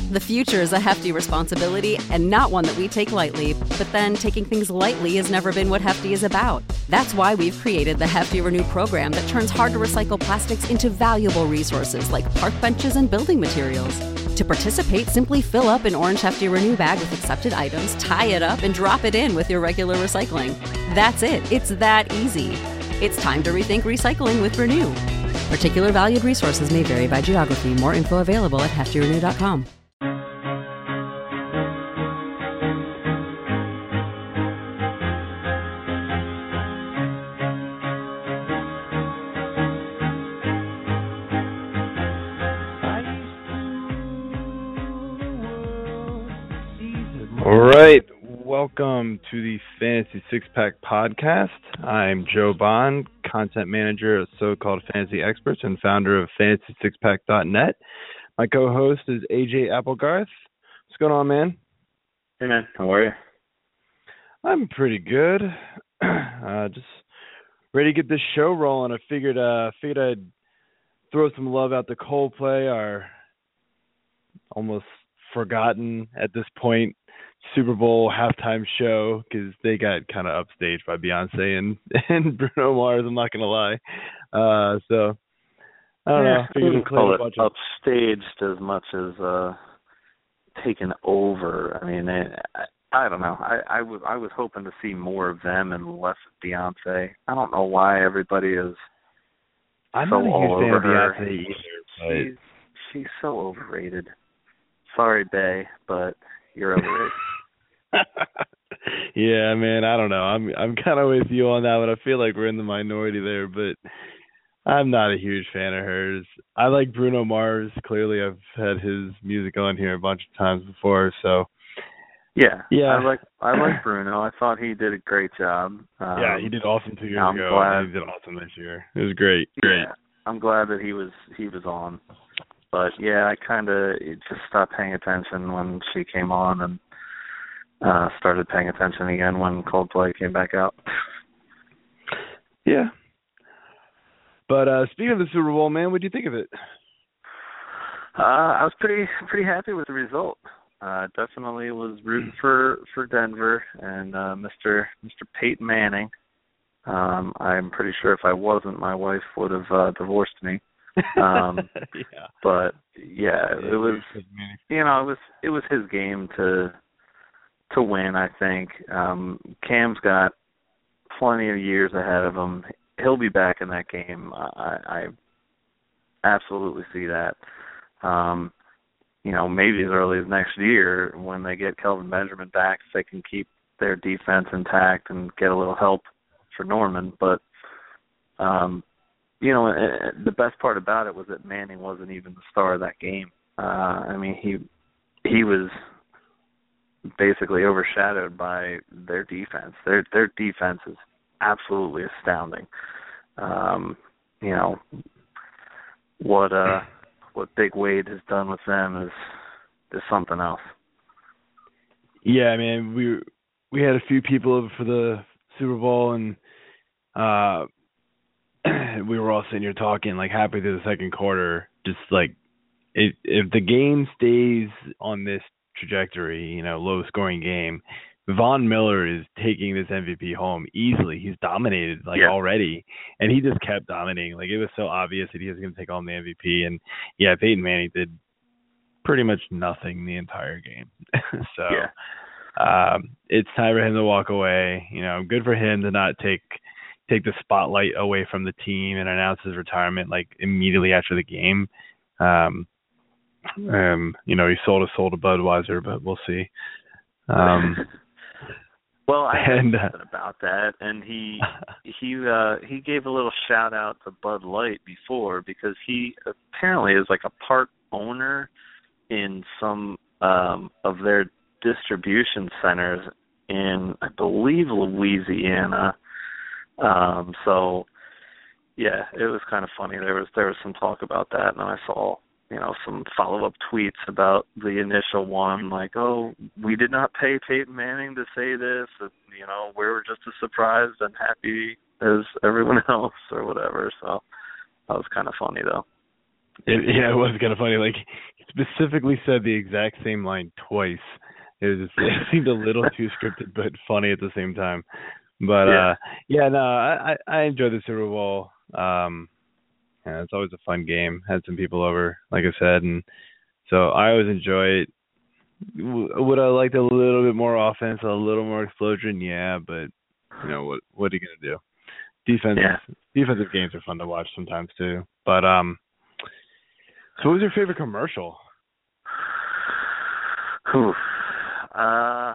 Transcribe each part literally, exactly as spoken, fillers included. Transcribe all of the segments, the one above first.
The future is a hefty responsibility and not one that we take lightly, but then taking things lightly has never been what Hefty is about. That's why we've created the Hefty Renew program that turns hard-to-recycle plastics into valuable resources like park benches and building materials. To participate, simply fill up an orange Hefty Renew bag with accepted items, tie it up, and drop it in with your regular recycling. That's it. It's that easy. It's time to rethink recycling with Renew. Particular valued resources may vary by geography. More info available at hefty renew dot com. All right, welcome to the Fantasy Six Pack Podcast. I'm Joe Bond, content manager of So-Called Fantasy Experts and founder of fantasy six pack dot net. My co-host is A J Applegarth. What's going on, man? Hey, man. How are you? I'm pretty good. Uh, just ready to get this show rolling. I figured, uh, figured I'd throw some love out to Coldplay, our almost forgotten at this point Super Bowl halftime show, because they got kind of upstaged by Beyonce and, and Bruno Mars, I'm not going to lie. Uh, so, I don't yeah, know. I wouldn't call it of... upstaged as much as uh, taken over. I mean, I, I don't know. I, I, was, I was hoping to see more of them and less of Beyonce. I don't know why everybody is I'm so not a all huge fan over of her. Beyonce either. But... She's, she's so overrated. Sorry, Bae, but you're overrated. Yeah, man, I don't know. I'm I'm kind of with you on that one. I feel like we're in the minority there, but I'm not a huge fan of hers. I like Bruno Mars. Clearly, I've had his music on here a bunch of times before, so yeah, yeah. I like I like Bruno. I thought he did a great job. Um, yeah, he did awesome two years I'm ago. glad, And he did awesome this year. It was great. Great. Yeah, I'm glad that he was he was on. But yeah, I kind of just stopped paying attention when she came on and uh, started paying attention again when Coldplay came back out. Yeah. But uh, speaking of the Super Bowl, man, what do you think of it? Uh, I was pretty pretty happy with the result. Uh, definitely was rooting for, for Denver and uh, Mister Mister Peyton Manning. Um, I'm pretty sure if I wasn't, my wife would have uh, divorced me. Um, yeah. But yeah, it was you know it was it was his game to to win. I think um, Cam's got plenty of years ahead of him. He'll be back in that game. I, I absolutely see that. Um, you know, maybe as early as next year when they get Kelvin Benjamin back, if they can keep their defense intact and get a little help for Norman. But um, you know, the best part about it was that Manning wasn't even the star of that game. Uh, I mean, he he was basically overshadowed by their defense. Their their defense is absolutely astounding. Um, you know, what uh what Big Wade has done with them is is something else. Yeah, I mean, we we had a few people over for the Super Bowl, and uh, we were all sitting here talking, like, halfway through the second quarter, just like, it, if the game stays on this trajectory, you know, low-scoring game, Von Miller is taking this M V P home easily. He's dominated, like, yeah. already, and he just kept dominating. Like, it was so obvious that he was going to take home the M V P, and, yeah, Peyton Manning did pretty much nothing the entire game. so, yeah. um, it's time for him to walk away. You know, good for him to not take take the spotlight away from the team and announce his retirement, like, immediately after the game. Um, um, you know, he sold his soul to Budweiser, but we'll see. Um, well, I heard and, something about that, and he he uh, he gave a little shout out to Bud Light before, because he apparently is like a part owner in some um, of their distribution centers in, I believe, Louisiana. Um, so yeah, it was kind of funny. There was there was some talk about that, and I saw, you know, some follow-up tweets about the initial one, like, oh, we did not pay Peyton Manning to say this, and, you know, we were just as surprised and happy as everyone else or whatever. So that was kind of funny, though. It, yeah, it was kind of funny. Like, he specifically said the exact same line twice. It was just, it seemed a little too scripted, but funny at the same time. But Yeah. uh, yeah, no, I I enjoyed the Super Bowl. Um, yeah, it's always a fun game. Had some people over, like I said, and so I always enjoy it. Would I like a little bit more offense, a little more explosion? Yeah, but you know what? What are you gonna do? Defense, Yeah. defensive games are fun to watch sometimes too. But um, so what was your favorite commercial? Whew. Uh,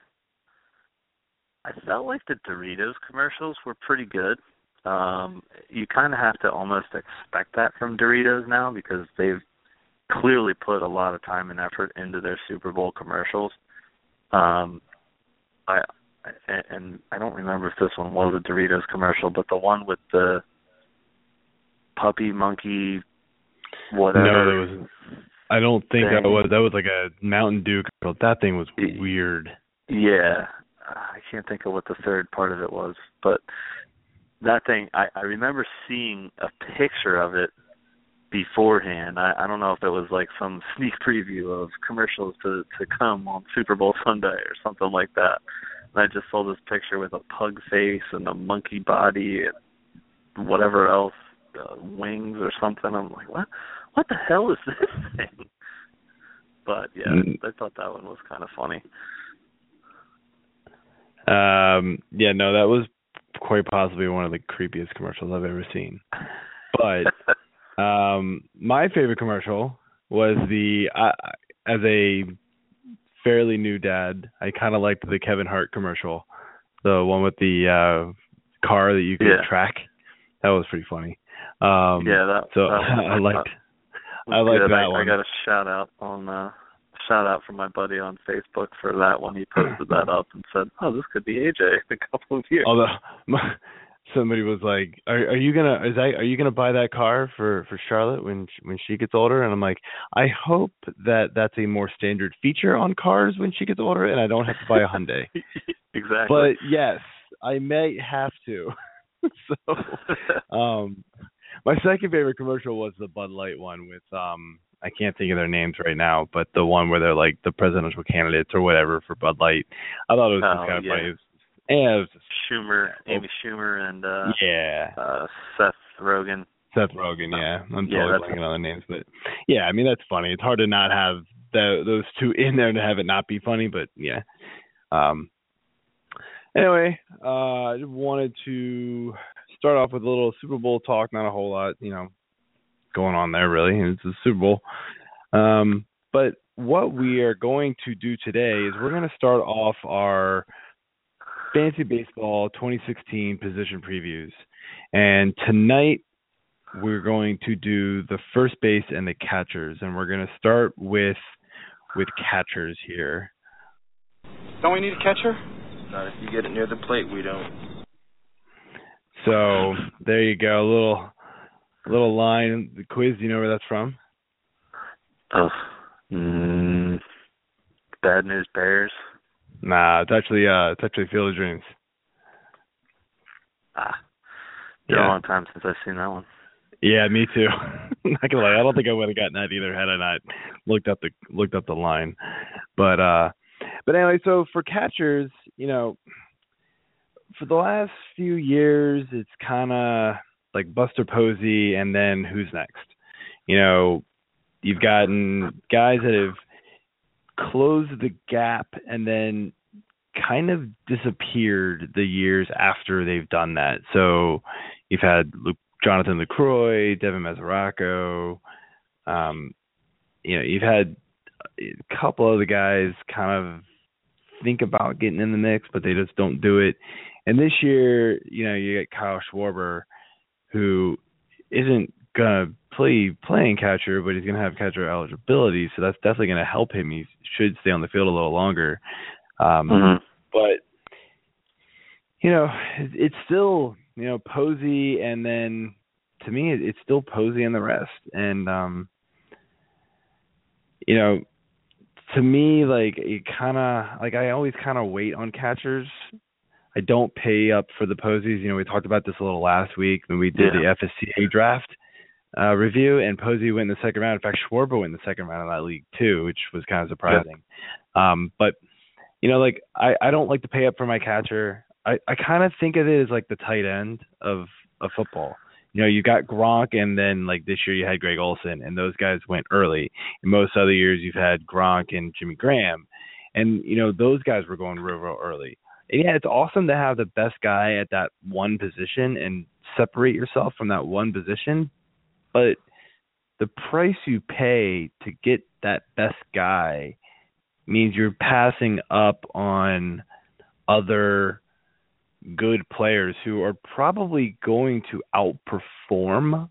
I felt like the Doritos commercials were pretty good. Um, you kind of have to almost expect that from Doritos now because they've clearly put a lot of time and effort into their Super Bowl commercials. Um, I and I don't remember if this one was a Doritos commercial, but the one with the puppy, monkey, whatever. No, there was. I don't think thing. that was. That was like a Mountain Dew commercial. That thing was weird. Yeah, I can't think of what the third part of it was, but that thing, I, I remember seeing a picture of it beforehand. I, I don't know if it was like some sneak preview of commercials to, to come on Super Bowl Sunday or something like that. And I just saw this picture with a pug face and a monkey body and whatever else, uh, wings or something. I'm like, what? What the hell is this thing? But yeah, mm. I thought that one was kind of funny. Um, yeah, no, that was quite possibly one of the creepiest commercials I've ever seen. But um, my favorite commercial was the, uh, as a fairly new dad, I kind of liked the Kevin Hart commercial, the one with the uh, car that you could yeah. track. That was pretty funny. Um, yeah, that. So that was, I liked. I liked that I, one. I got a shout out on. Uh, shout out from my buddy on Facebook for that one. He posted that up and said, "Oh, this could be A J in a couple of years." Although my, somebody was like, "Are, are you gonna is that are you gonna buy that car for, for Charlotte when she, when she gets older?" And I'm like, "I hope that that's a more standard feature on cars when she gets older, and I don't have to buy a Hyundai." Exactly. But yes, I may have to. so, um, my second favorite commercial was the Bud Light one with um. I can't think of their names right now, but the one where they're like the presidential candidates or whatever for Bud Light. I thought it was oh, just kind of yeah. funny. It was, yeah, it was just, Schumer, Amy Schumer, and uh, yeah, uh, Seth Rogen. Seth Rogen, yeah. I'm yeah, totally blanking on the names, but yeah, I mean that's funny. It's hard to not have the, those two in there to have it not be funny, but yeah. Um. Anyway, uh, I wanted to start off with a little Super Bowl talk. Not a whole lot, you know, going on there really. It's the Super Bowl. Um, but what we are going to do today is we're going to start off our Fantasy Baseball twenty sixteen position previews. And tonight we're going to do the first base and the catchers. And we're going to start with with catchers here. Don't we need a catcher? Not if you get it near the plate, we don't. So there you go. A little little line. The quiz, do you know where that's from? Oh, mm, Bad News Bears. Nah, it's actually uh, it's actually Field of Dreams. Ah, been yeah. a long time since I've seen that one. Yeah, me too. Not gonna lie, I don't think I would have gotten that either had I not looked up the looked up the line. But uh, but anyway, so for catchers, you know, for the last few years, it's kind of like Buster Posey, and then who's next? You know, you've gotten guys that have closed the gap and then kind of disappeared the years after they've done that. So you've had Luke, Jonathan Lucroy, Devin Mesoraco. Um, you know, you've had a couple of the guys kind of think about getting in the mix, but they just don't do it. And this year, you know, you get Kyle Schwarber, who isn't going to play playing catcher, but he's going to have catcher eligibility, so that's definitely going to help him. He should stay on the field a little longer. Um, mm-hmm. But, you know, it's still, you know, Posey, and then to me, it's still Posey and the rest. And, um, you know, to me, like, it kind of, like, I always kind of wait on catchers. I don't pay up for the Posies. You know, we talked about this a little last week when we did yeah. the F S C A draft. uh, review, and Posey went in the second round. In fact, Schwarber went in the second round of that league too, which was kind of surprising. Yeah. Um, but you know, like I, I don't like to pay up for my catcher. I, I kind of think of it as like the tight end of of football. You know, you got Gronk, and then like this year you had Greg Olsen, and those guys went early. In most other years, you've had Gronk and Jimmy Graham, and you know those guys were going real, real early. And yeah, it's awesome to have the best guy at that one position and separate yourself from that one position, but the price you pay to get that best guy means you're passing up on other good players who are probably going to outperform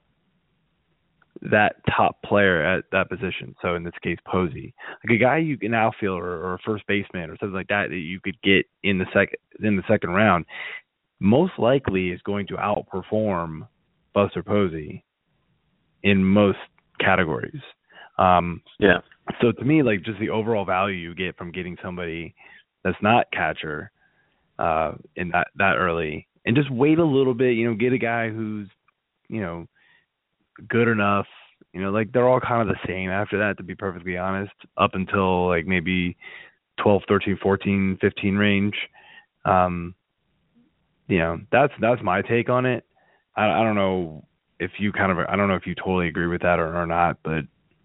that top player at that position. So in this case, Posey, like a guy you can outfield or, or a first baseman or something like that that you could get in the second in the second round, most likely is going to outperform Buster Posey in most categories. Um, yeah. So to me, like just the overall value you get from getting somebody that's not catcher uh, in that, that early, and just wait a little bit, you know, get a guy who's, you know, good enough, you know, like they're all kind of the same after that, to be perfectly honest, up until like maybe twelve, thirteen, fourteen, fifteen range. Um, you know, that's, that's my take on it. I, I don't know if you kind of, I don't know if you totally agree with that or, or not, but.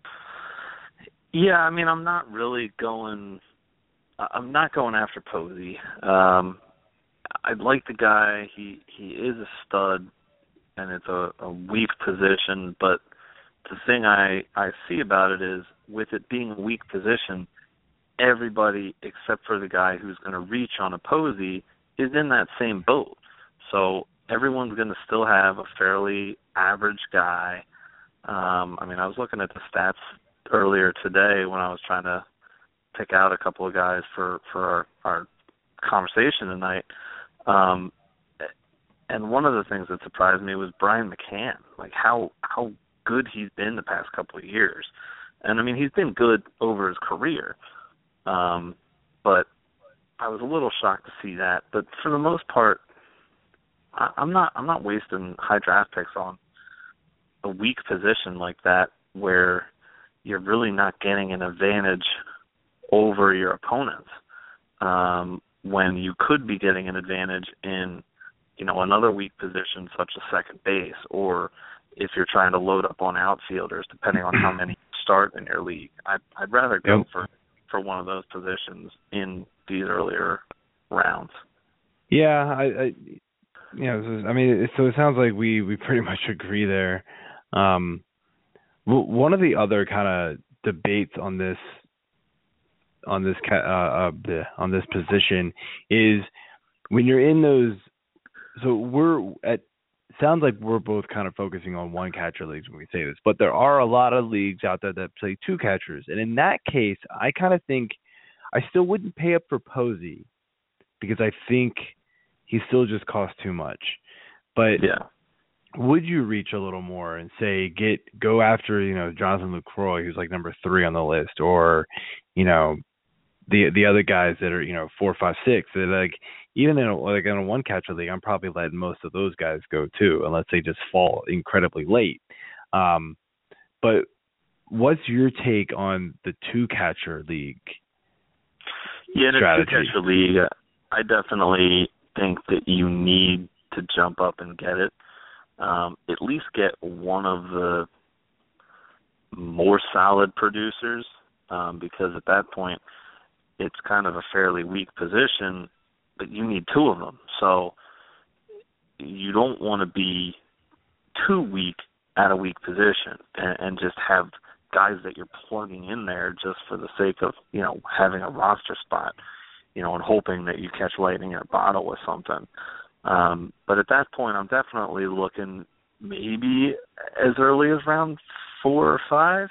Yeah, I mean, I'm not really going, I'm not going after Posey. Um, I like the guy. He, he is a stud, and it's a, a weak position, but the thing I, I see about it is, with it being a weak position, everybody except for the guy who's going to reach on a Posey is in that same boat. So everyone's going to still have a fairly average guy. Um, I mean, I was looking at the stats earlier today when I was trying to pick out a couple of guys for, for our, our conversation tonight. Um, and one of the things that surprised me was Brian McCann, like how how good he's been the past couple of years. And, I mean, he's been good over his career. Um, but I was a little shocked to see that. But for the most part, I, I'm not I'm not wasting high draft picks on a weak position like that where you're really not getting an advantage over your opponents, um, when you could be getting an advantage in, you know, another weak position such as second base, or if you're trying to load up on outfielders, depending on how many start in your league. I'd, I'd rather go yep. for, for one of those positions in these earlier rounds. Yeah, I, I you know, I mean, so it sounds like we, we pretty much agree there. Um, one of the other kind of debates on this on this uh, uh, on this position is when you're in those. So we're at. Sounds like we're both kind of focusing on one catcher leagues when we say this, but there are a lot of leagues out there that play two catchers, and in that case, I kind of think I still wouldn't pay up for Posey because I think he still just costs too much. But yeah. Would you reach a little more and say get go after, you know, Jonathan Lucroy, who's like number three on the list, or, you know, the the other guys that are, you know, four, five, six, that like even in a, like in a one catcher league, I'm probably letting most of those guys go too, unless they just fall incredibly late. Um, but what's your take on the two catcher league? Yeah, in a two catcher league, I definitely think that you need to jump up and get it. Um, at least get one of the more solid producers, um, because at that point it's kind of a fairly weak position, but you need two of them. So you don't want to be too weak at a weak position and, and just have guys that you're plugging in there just for the sake of, you know, having a roster spot, you know, and hoping that you catch lightning in a bottle with something. Um, but at that point, I'm definitely looking maybe as early as round four or five.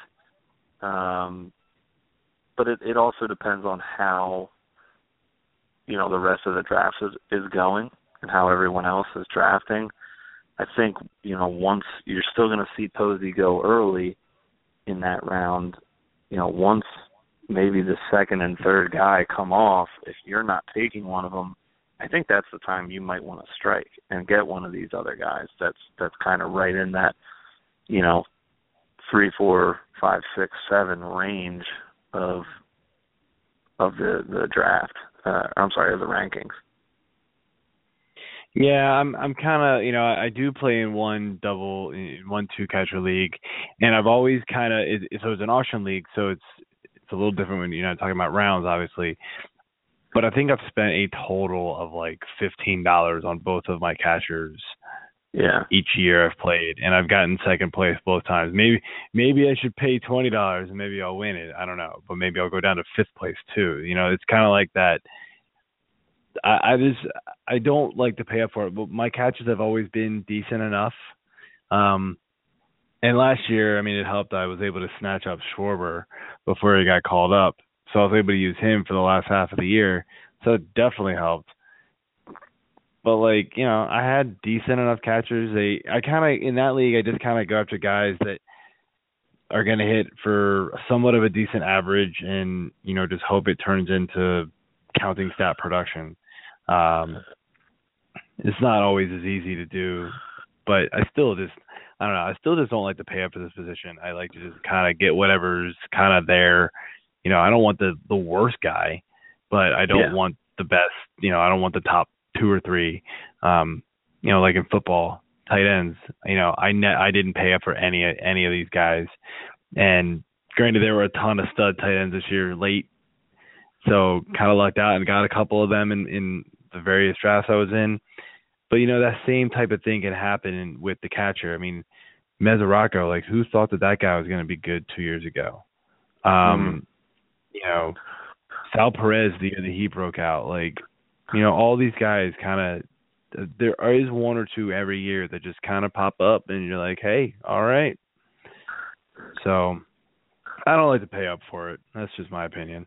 Um, but it, it also depends on how, you know, the rest of the draft is, is going and how everyone else is drafting. I think, you know, once you're still going to see Posey go early in that round, you know, once maybe the second and third guy come off, if you're not taking one of them, I think that's the time you might want to strike and get one of these other guys that's that's kind of right in that you know, three, four, five, six, seven range of of the the draft. Uh, I'm sorry, of the rankings. Yeah, I'm I'm kind of, you know, I, I do play in one double, in one two catcher league, and I've always kind of it, so it's an auction league, so it's it's a little different when you're not talking about rounds, obviously. But I think I've spent a total of like fifteen dollars on both of my catchers. Yeah. Each year I've played, and I've gotten second place both times. Maybe maybe I should pay twenty dollars and maybe I'll win it. I don't know, but maybe I'll go down to fifth place too. You know, it's kind of like that. I, I just I don't like to pay up for it, but my catches have always been decent enough. Um, and last year, I mean, it helped. I was able to snatch up Schwarber before he got called up, so I was able to use him for the last half of the year. So it definitely helped. But like, you know, I had decent enough catchers. They, I kind of in that league, I just kind of go after guys that are going to hit for somewhat of a decent average, and you know, just hope it turns into counting stat production. Um, it's not always as easy to do, but I still just, I don't know, I still just don't like to pay up for this position. I like to just kind of get whatever's kind of there. You know, I don't want the, the worst guy, but I don't yeah. want the best, you know, I don't want the top two or three. Um, you know, like in football, tight ends, you know, I ne- I didn't pay up for any, any of these guys. And granted, there were a ton of stud tight ends this year late. So kind of lucked out and got a couple of them in, in the various drafts I was in. But, you know, that same type of thing can happen with the catcher. I mean, Mesoraco, like, who thought that that guy was going to be good two years ago? Um, mm-hmm. You know, Sal Perez, the year that he broke out. Like, you know, all these guys kind of, there is one or two every year that just kind of pop up and you're like, hey, all right. So I don't like to pay up for it. That's just my opinion.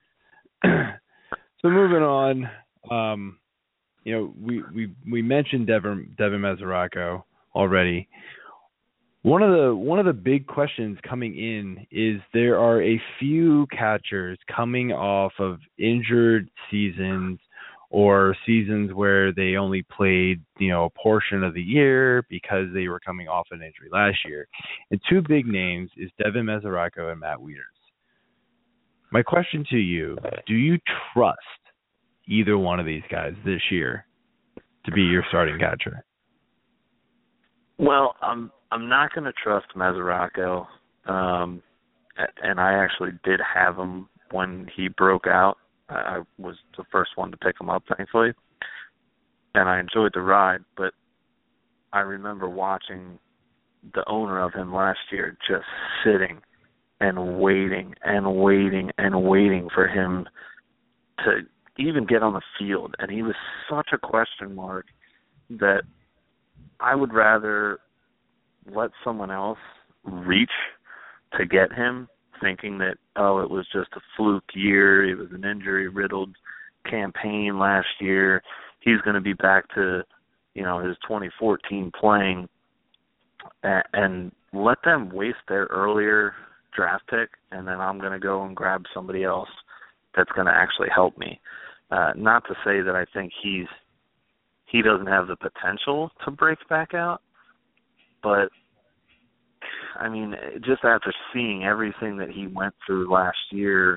So moving on, um, you know, we, we, we mentioned Devin, Devin Mesoraco already. One of the one of the big questions coming in is there are a few catchers coming off of injured seasons or seasons where they only played, you know, a portion of the year because they were coming off an injury last year. And two big names is Devin Mesoraco and Matt Wieters. My question to you, do you trust either one of these guys this year to be your starting catcher? Well, I'm I'm not going to trust Mesoraco, um, and I actually did have him when he broke out. I was the first one to pick him up, thankfully, and I enjoyed the ride. But I remember watching the owner of him last year just sitting and waiting and waiting and waiting for him to even get on the field. And he was such a question mark that I would rather let someone else reach to get him, thinking that, oh, it was just a fluke year, it was an injury-riddled campaign last year, he's going to be back to, you know, his twenty fourteen playing, and, and let them waste their earlier draft pick, and then I'm going to go and grab somebody else that's going to actually help me. Uh, not to say that I think he's he doesn't have the potential to break back out, but I mean, just after seeing everything that he went through last year,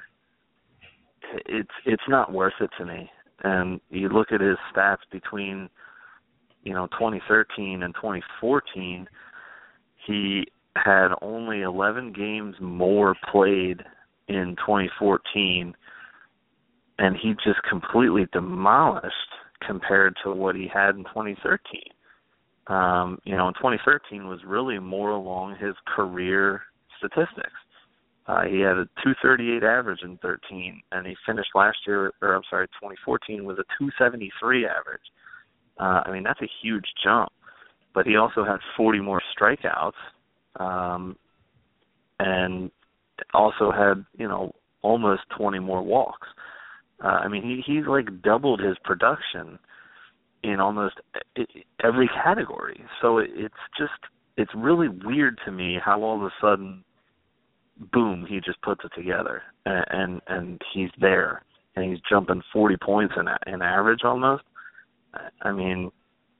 it's it's not worth it to me. And you look at his stats between, you know, twenty thirteen and twenty fourteen, he had only eleven games more played in twenty fourteen, and he just completely demolished compared to what he had in twenty thirteen. Um, you know, in twenty thirteen was really more along his career statistics. Uh, he had a two thirty-eight average in thirteen, and he finished last year, or I'm sorry, twenty fourteen with a two seventy-three average. Uh, I mean, that's a huge jump. But he also had forty more strikeouts, um, and also had, you know, almost twenty more walks. Uh, I mean, he he's like doubled his production in almost every category. So it's just, it's really weird to me how all of a sudden, boom, he just puts it together, and and, and he's there, and he's jumping forty points in, in average almost. I mean,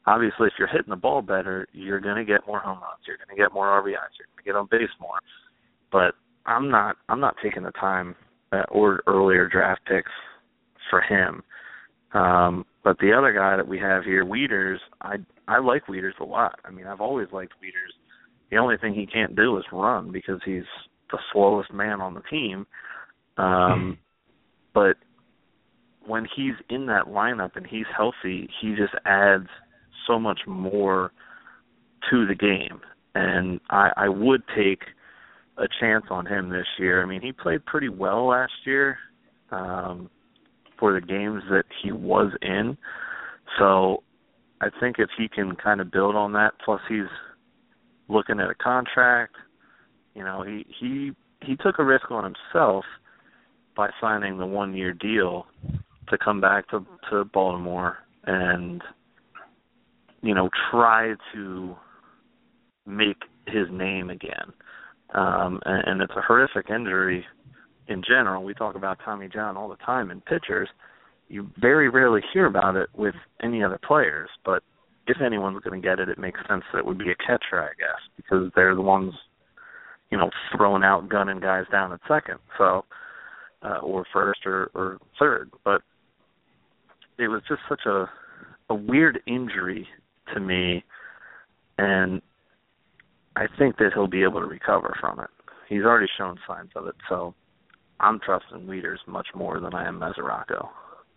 obviously, if you're hitting the ball better, you're going to get more home runs. You're going to get more R B Is. You're going to get on base more. But I'm not. I'm not taking the time uh, or earlier draft picks for him. Um, but the other guy that we have here, Wieters, I I like Wieters a lot. I mean, I've always liked Wieters. The only thing he can't do is run because he's the slowest man on the team. Um, but when he's in that lineup and he's healthy, he just adds so much more to the game. And I, I would take a chance on him this year. I mean, he played pretty well last year um, for the games that he was in. So I think if he can kind of build on that, plus he's looking at a contract, you know, he he, he took a risk on himself by signing the one-year deal to come back to, to Baltimore and, you know, try to make his name again. Um, and, and it's a horrific injury in general. We talk about Tommy John all the time in pitchers. You very rarely hear about it with any other players, but if anyone's going to get it, it makes sense that it would be a catcher, I guess, because they're the ones, you know, throwing out, gunning guys down at second, so uh, or first or, or third. But it was just such a a weird injury to me, and I think that he'll be able to recover from it. He's already shown signs of it, so I'm trusting Wieters much more than I am Mesoraco.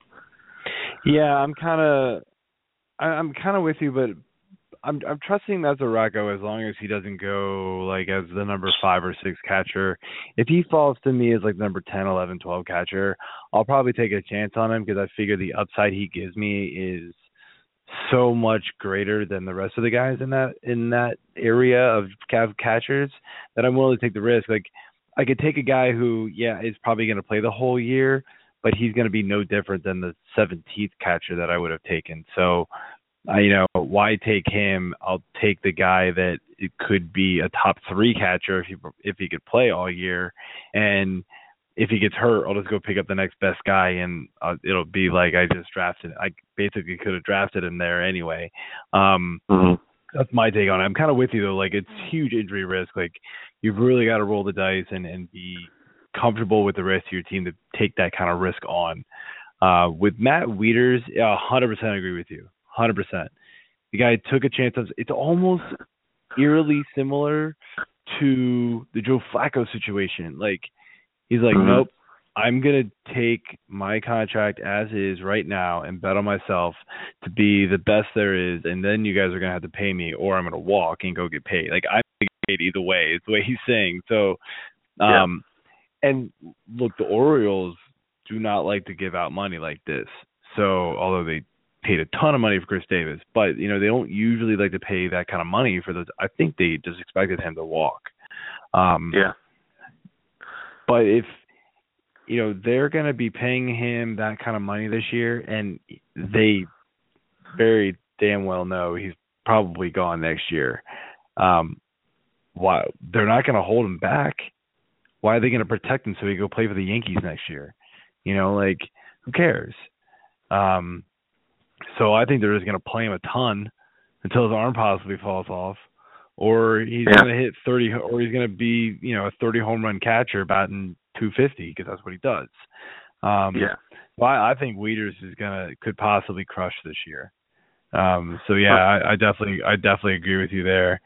Yeah, I'm kind of, I'm kind of with you, but I'm I'm trusting Mesoraco as long as he doesn't go like as the number five or six catcher. If he falls to me as like number ten, eleven, twelve catcher, I'll probably take a chance on him because I figure the upside he gives me is so much greater than the rest of the guys in that in that area of catchers that I'm willing to take the risk. Like I could take a guy who, yeah, is probably going to play the whole year, but he's going to be no different than the seventeenth catcher that I would have taken. So, uh, you know, why take him? I'll take the guy that it could be a top three catcher if he if he could play all year, and if he gets hurt, I'll just go pick up the next best guy, and uh, it'll be like I just drafted. I basically could have drafted him there anyway. Um, mm-hmm. That's my take on it. I'm kind of with you, though. Like, it's huge injury risk. Like, you've really got to roll the dice and, and be comfortable with the rest of your team to take that kind of risk on. Uh, with Matt Wieters, yeah, one hundred percent agree with you. one hundred percent. The guy took a chance. On, it's almost eerily similar to the Joe Flacco situation. Like, he's like, mm-hmm. nope, I'm going to take my contract as is right now and bet on myself to be the best there is, and then you guys are going to have to pay me or I'm going to walk and go get paid. Like, I'm going to get paid either way. It's the way he's saying. So, um, yeah. And look, the Orioles do not like to give out money like this. So, although they paid a ton of money for Chris Davis, but, you know, they don't usually like to pay that kind of money for those. I think they just expected him to walk. Um, yeah. But if, you know, they're going to be paying him that kind of money this year, and they very damn well know he's probably gone next year, um, why they're not going to hold him back? Why are they going to protect him so he can go play for the Yankees next year? You know, like, who cares? Um, so I think they're just going to play him a ton until his arm possibly falls off. Or he's yeah. going to hit thirty, or he's going to be, you know, a thirty home run catcher batting two fifty because that's what he does. Um, yeah. Well, I, I think Wieters is gonna could possibly crush this year. Um, so yeah, I, I definitely, I definitely agree with you there.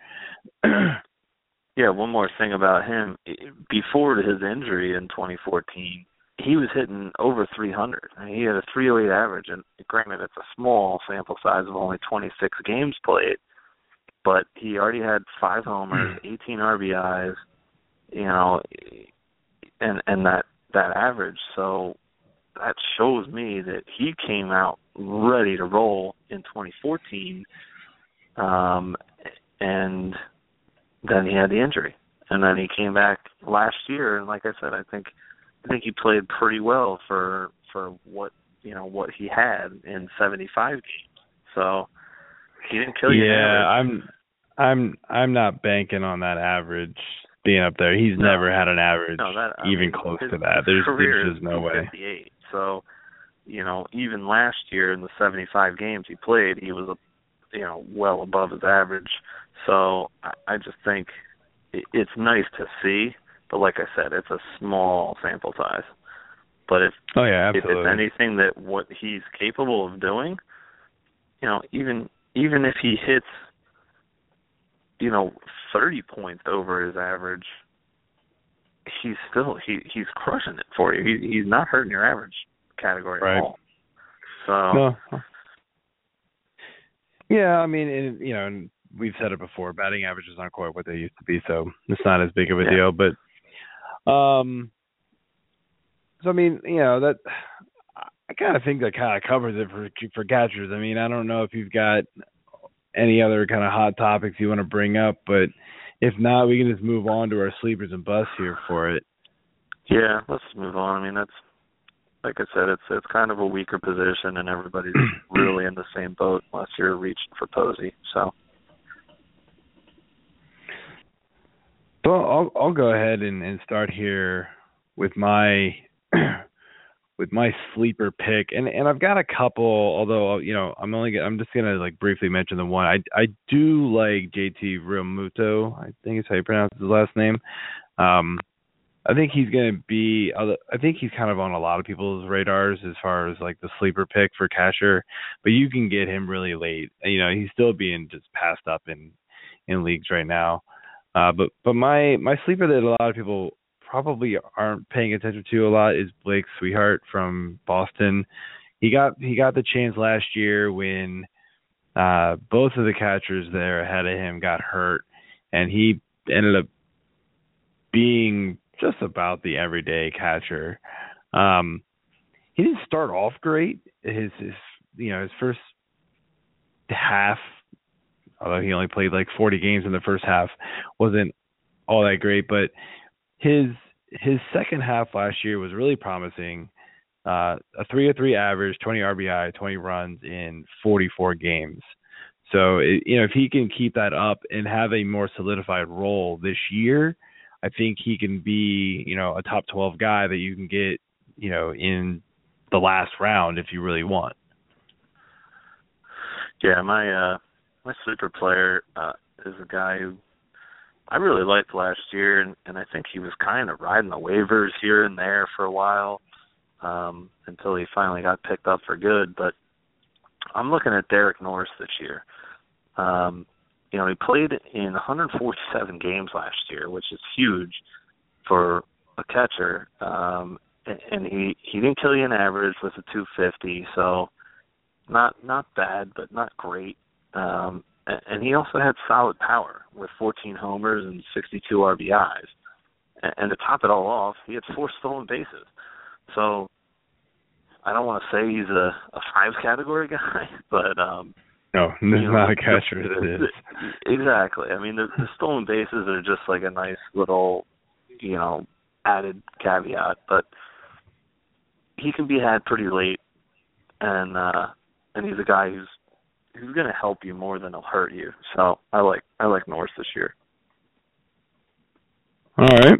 Yeah. One more thing about him: before his injury in twenty fourteen, he was hitting over three hundred. I mean, he had a three oh eight average, and granted, it's a small sample size of only twenty-six games played. But he already had five homers, eighteen R B Is, you know, and and that, that average. So that shows me that he came out ready to roll in twenty fourteen, um, and then he had the injury, and then he came back last year. And like I said, I think I think he played pretty well for for what you know what he had in seventy-five games. So. He didn't kill you. Yeah, I'm, I'm, I'm not banking on that average being up there. He's no. never had an average no, that, even mean, close his, to that. There's, there's just no way. fifty-eight. So, you know, even last year in the seventy-five games he played, he was a you know, well above his average. So I, I just think it, it's nice to see, but like I said, it's a small sample size. But if, oh, yeah, if absolutely. it's anything that what he's capable of doing, you know, even even if he hits, you know, thirty points over his average, he's still he he's crushing it for you. He, he's not hurting your average category right. at all. So no. Yeah, I mean, and, you know, and we've said it before, batting averages aren't quite what they used to be, so it's not as big of a yeah. deal. But, um, so I mean, you know, that I kind of think that kind of covers it for for catchers. I mean, I don't know if you've got any other kind of hot topics you want to bring up, but if not, we can just move on to our sleepers and busts here for it. Yeah, let's move on. I mean, that's, like I said, it's it's kind of a weaker position, and everybody's really in the same boat unless you're reaching for Posey. So, so I'll I'll go ahead and, and start here with my with my sleeper pick, and and I've got a couple. Although you know, I'm only I'm just gonna like briefly mention the one. I I do like J T Realmuto. I think it's how you pronounce his last name. Um, I think he's going to be – I think he's kind of on a lot of people's radars as far as, like, the sleeper pick for catcher. But you can get him really late. You know, he's still being just passed up in, in leagues right now. Uh, but but my, my sleeper that a lot of people probably aren't paying attention to a lot is Blake Swihart from Boston. He got he got the chance last year when uh, both of the catchers there ahead of him got hurt. And he ended up being – just about the everyday catcher. Um, he didn't start off great. His, his, you know, his first half, although he only played like forty games in the first half, wasn't all that great. But his his second half last year was really promising. Uh, a three oh three average, twenty R B I, twenty runs in forty-four games. So, it, you know, if he can keep that up and have a more solidified role this year, I think he can be, you know, a top twelve guy that you can get, you know, in the last round if you really want. Yeah, my uh, my sleeper player uh, is a guy who I really liked last year, and, and I think he was kind of riding the waivers here and there for a while um, until he finally got picked up for good. But I'm looking at Derek Norris this year. Um You know, he played in one hundred forty-seven games last year, which is huge for a catcher. Um, and, and he, he didn't kill you in average with a two fifty, so not not bad, but not great. Um, and, and he also had solid power with fourteen homers and sixty-two R B Is. And, and to top it all off, he had four stolen bases. So I don't want to say he's a, a fives category guy, but um, no, this is not a catcher. It is. Exactly. I mean, the, the stolen bases are just like a nice little, you know, added caveat. But he can be had pretty late, and uh, and he's a guy who's who's going to help you more than he'll hurt you. So I like I like Norris this year. All right.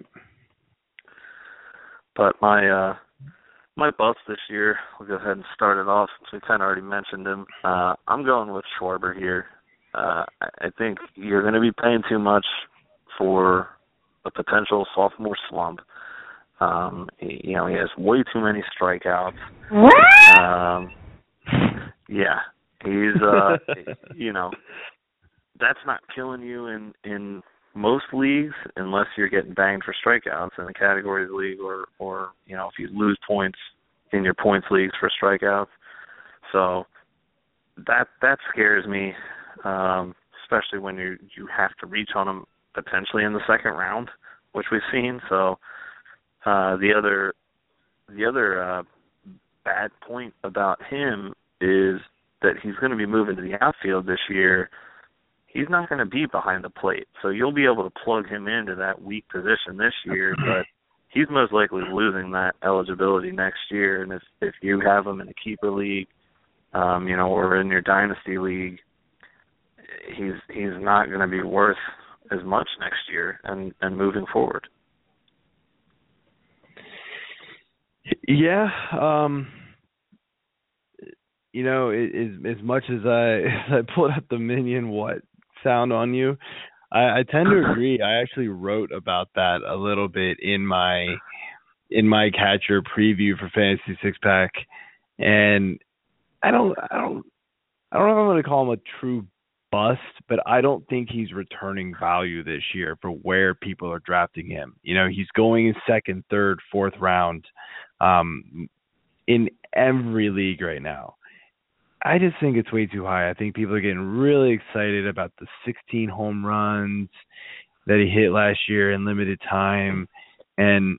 But my uh, my bust this year, we'll go ahead and start it off since we kind of already mentioned him. Uh, I'm going with Schwarber here. Uh, I think you're going to be paying too much for a potential sophomore slump. Um, he, you know, he has way too many strikeouts. Um, yeah, he's, uh, you know, that's not killing you in, in most leagues unless you're getting banged for strikeouts in the categories league or, or, you know, if you lose points in your points leagues for strikeouts. So that, that scares me. Um, especially when you you have to reach on them potentially in the second round, which we've seen. So uh, the other the other uh, bad point about him is that he's going to be moving to the outfield this year. He's not going to be behind the plate, so you'll be able to plug him into that weak position this year, but he's most likely losing that eligibility next year. And if if you have him in a keeper league, um, you know, or in your dynasty league, he's he's not going to be worth as much next year and, and moving forward. Yeah, um, you know, as as much as I as I pulled up the minion what sound on you, I, I tend to agree. I actually wrote about that a little bit in my in my catcher preview for Fantasy Six Pack, and I don't I don't I don't know if I'm going to call him a true bust, but I don't think he's returning value this year for where people are drafting him. You know, he's going in second, third, fourth round um, in every league right now. I just think it's way too high. I think people are getting really excited about the sixteen home runs that he hit last year in limited time. And,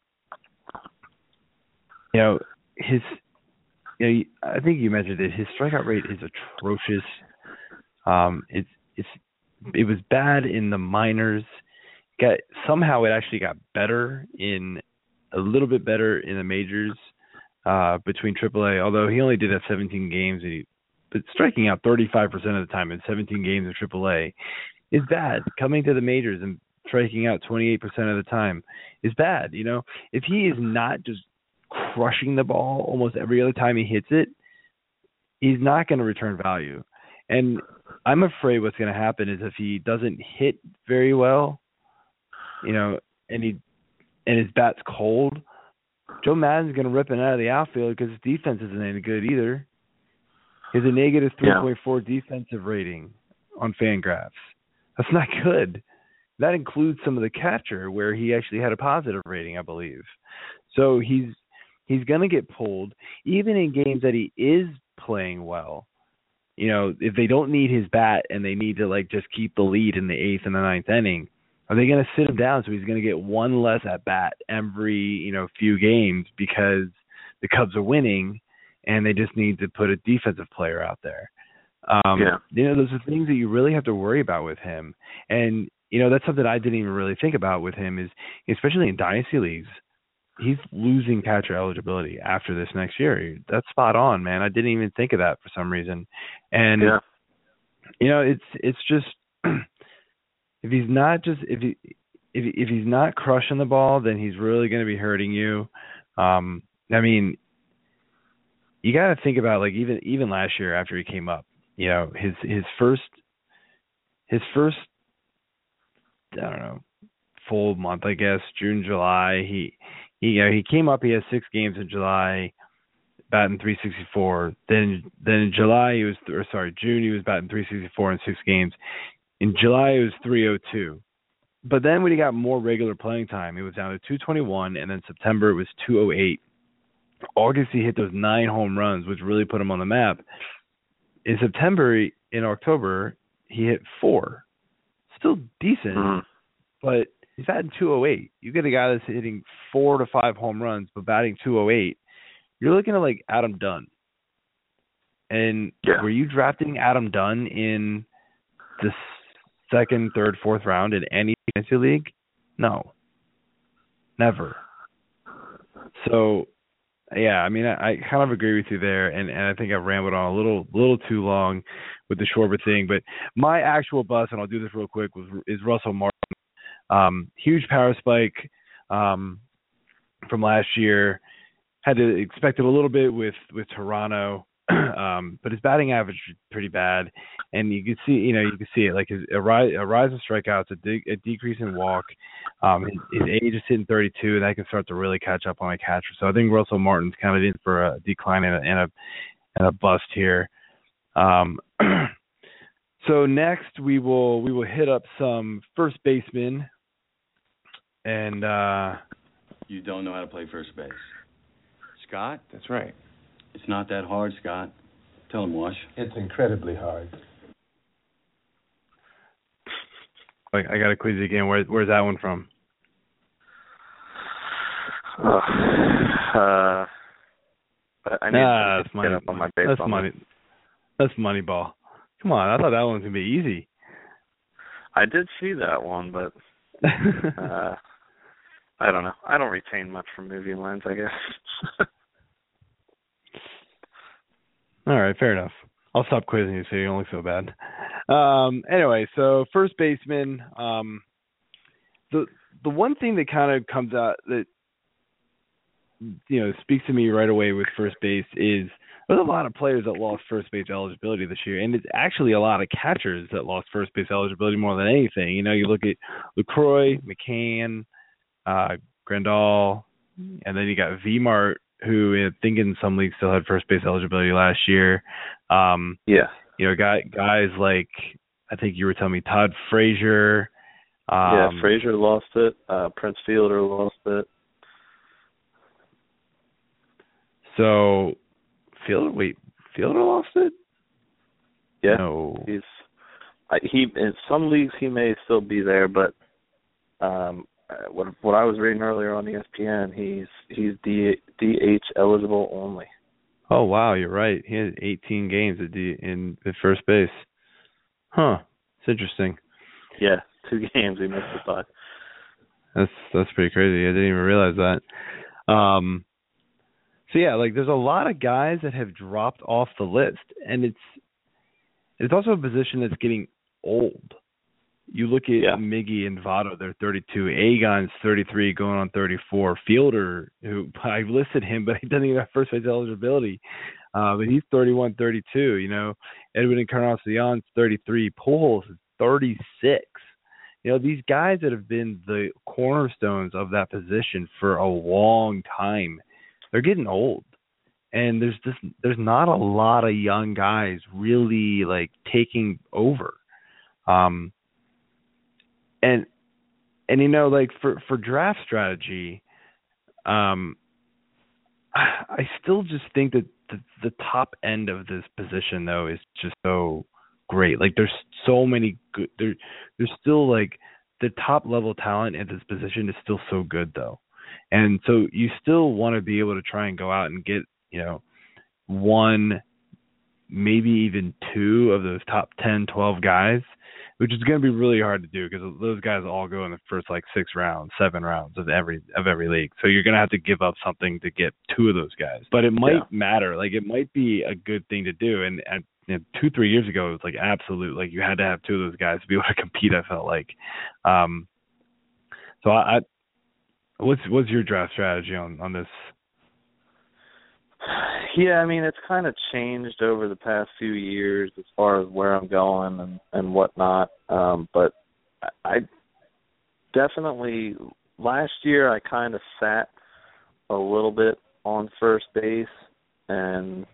you know, his, you know, I think you mentioned it, his strikeout rate is atrocious. Um, it's, it's, it was bad in the minors. Got, somehow it actually got better in, a little bit better in the majors uh, between triple A, although he only did have seventeen games and he, but striking out thirty-five percent of the time in seventeen games of triple A is bad. Coming to the majors and striking out twenty-eight percent of the time is bad. You know, if he is not just crushing the ball almost every other time he hits it, he's not going to return value. And I'm afraid what's going to happen is if he doesn't hit very well, you know, and he and his bat's cold, Joe Maddon's going to rip it out of the outfield because his defense isn't any good either. He has a negative three point four yeah. defensive rating on Fangraphs. That's not good. That includes some of the catcher where he actually had a positive rating, I believe. So he's he's going to get pulled even in games that he is playing well. You know, if they don't need his bat and they need to like just keep the lead in the eighth and the ninth inning, are they going to sit him down so he's going to get one less at bat every, you know, few games because the Cubs are winning and they just need to put a defensive player out there? Um, yeah. You know, those are things that you really have to worry about with him. And, you know, that's something I didn't even really think about with him is, especially in dynasty leagues, he's losing catcher eligibility after this next year. That's spot on, man. I didn't even think of that for some reason. And, yeah. you know, it's it's just if he's not just if he if if he's not crushing the ball, then he's really going to be hurting you. Um, I mean, you got to think about like even even last year after he came up, you know, his his first his first I don't know full month, I guess, June, July. He he you know, he came up. He had six games in July, batting three sixty-four. Then then in July he was or sorry June he was batting three sixty-four in six games. In July it was three oh two. But then when he got more regular playing time, it was down to two twenty-one, and then September it was two oh eight. August he hit those nine home runs, which really put him on the map. In September, in October, he hit four. Still decent, mm-hmm. but he's batting two oh eight. You get a guy that's hitting four to five home runs, but batting two oh eight. You're looking at like Adam Dunn. And yeah. were you drafting Adam Dunn in the second, third, fourth round in any fantasy league? No. Never. So, yeah, I mean, I, I kind of agree with you there, and, and I think I've rambled on a little little too long with the Schwarber thing. But my actual bust, and I'll do this real quick, was is Russell Martin. Um, huge power spike um, from last year. Had to expect it a little bit with, with Toronto, um, but his batting average is pretty bad. And you can see, you know, you can see it like his, a, rise, a rise in strikeouts, a, de- a decrease in walk. Um, his, his age is hitting thirty-two, and that can start to really catch up on a catcher. So I think Russell Martin's kind of in for a decline and a and a, and a bust here. Um, so next we will we will hit up some first basemen, and uh, you don't know how to play first base, Scott. That's right. It's not that hard, Scott. Tell him, Wash. It's incredibly hard. Like, I got to quiz you again. Where, where's that one from? Uh, uh, I need nah, to that's money. Get up on my baseball. That's money. That's Moneyball. Come on, I thought that one was gonna be easy. I did see that one, but uh, I don't know. I don't retain much from movie lines, I guess. All right, fair enough. I'll stop quizzing you so you don't look so bad. Um, anyway, so first baseman. Um, the the one thing that kind of comes out that you know speaks to me right away with first base is There's a lot of players that lost first base eligibility this year, and it's actually a lot of catchers that lost first base eligibility more than anything. You know, you look at LaCroix, McCann, uh, Grandal, and then you got V-Mart, who I think in some leagues still had first base eligibility last year. Um, yeah. You know, guy, guys like, I think you were telling me, Todd Frazier. Um, yeah, Frazier lost it. Uh, Prince Fielder lost it. So, Fielder, wait, Fielder lost it? Yeah. No. He's, he, in some leagues he may still be there, but um, what what I was reading earlier on E S P N, he's he's D, DH eligible only. Oh wow, you're right. He had eighteen games at D, in at first base. Huh. It's interesting. Yeah, two games he missed the five. That's that's pretty crazy. I didn't even realize that. Um. So yeah, like there's a lot of guys that have dropped off the list, and it's it's also a position that's getting old. You look at yeah. Miggy and Votto, they're thirty-two. Agon's thirty-three, going on thirty-four. Fielder, who I listed him, but he doesn't even have first base eligibility. Uh, but he's thirty-one, thirty-two. You know, Edwin Encarnacion's thirty-three. Pujols is thirty-six. You know, these guys that have been the cornerstones of that position for a long time, they're getting old. And there's just there's not a lot of young guys really like taking over. Um, and and you know, like for, for draft strategy, um, I still just think that the, the top end of this position though is just so great. Like there's so many good. There, there's still like the top level talent at this position is still so good though, and so you still want to be able to try and go out and get, you know, one, maybe even two of those top ten, twelve guys, which is going to be really hard to do because those guys all go in the first like six rounds, seven rounds of every of every league. So you're going to have to give up something to get two of those guys. But it might yeah. matter. Like it might be a good thing to do. And, and you know, two, three years ago, it was like absolute. Like you had to have two of those guys to be able to compete. I felt like. Um, so I, I what's what's your draft strategy on on this? Yeah, I mean, it's kind of changed over the past few years as far as where I'm going and, and whatnot. Um, but I definitely, last year I kind of sat a little bit on first base. And,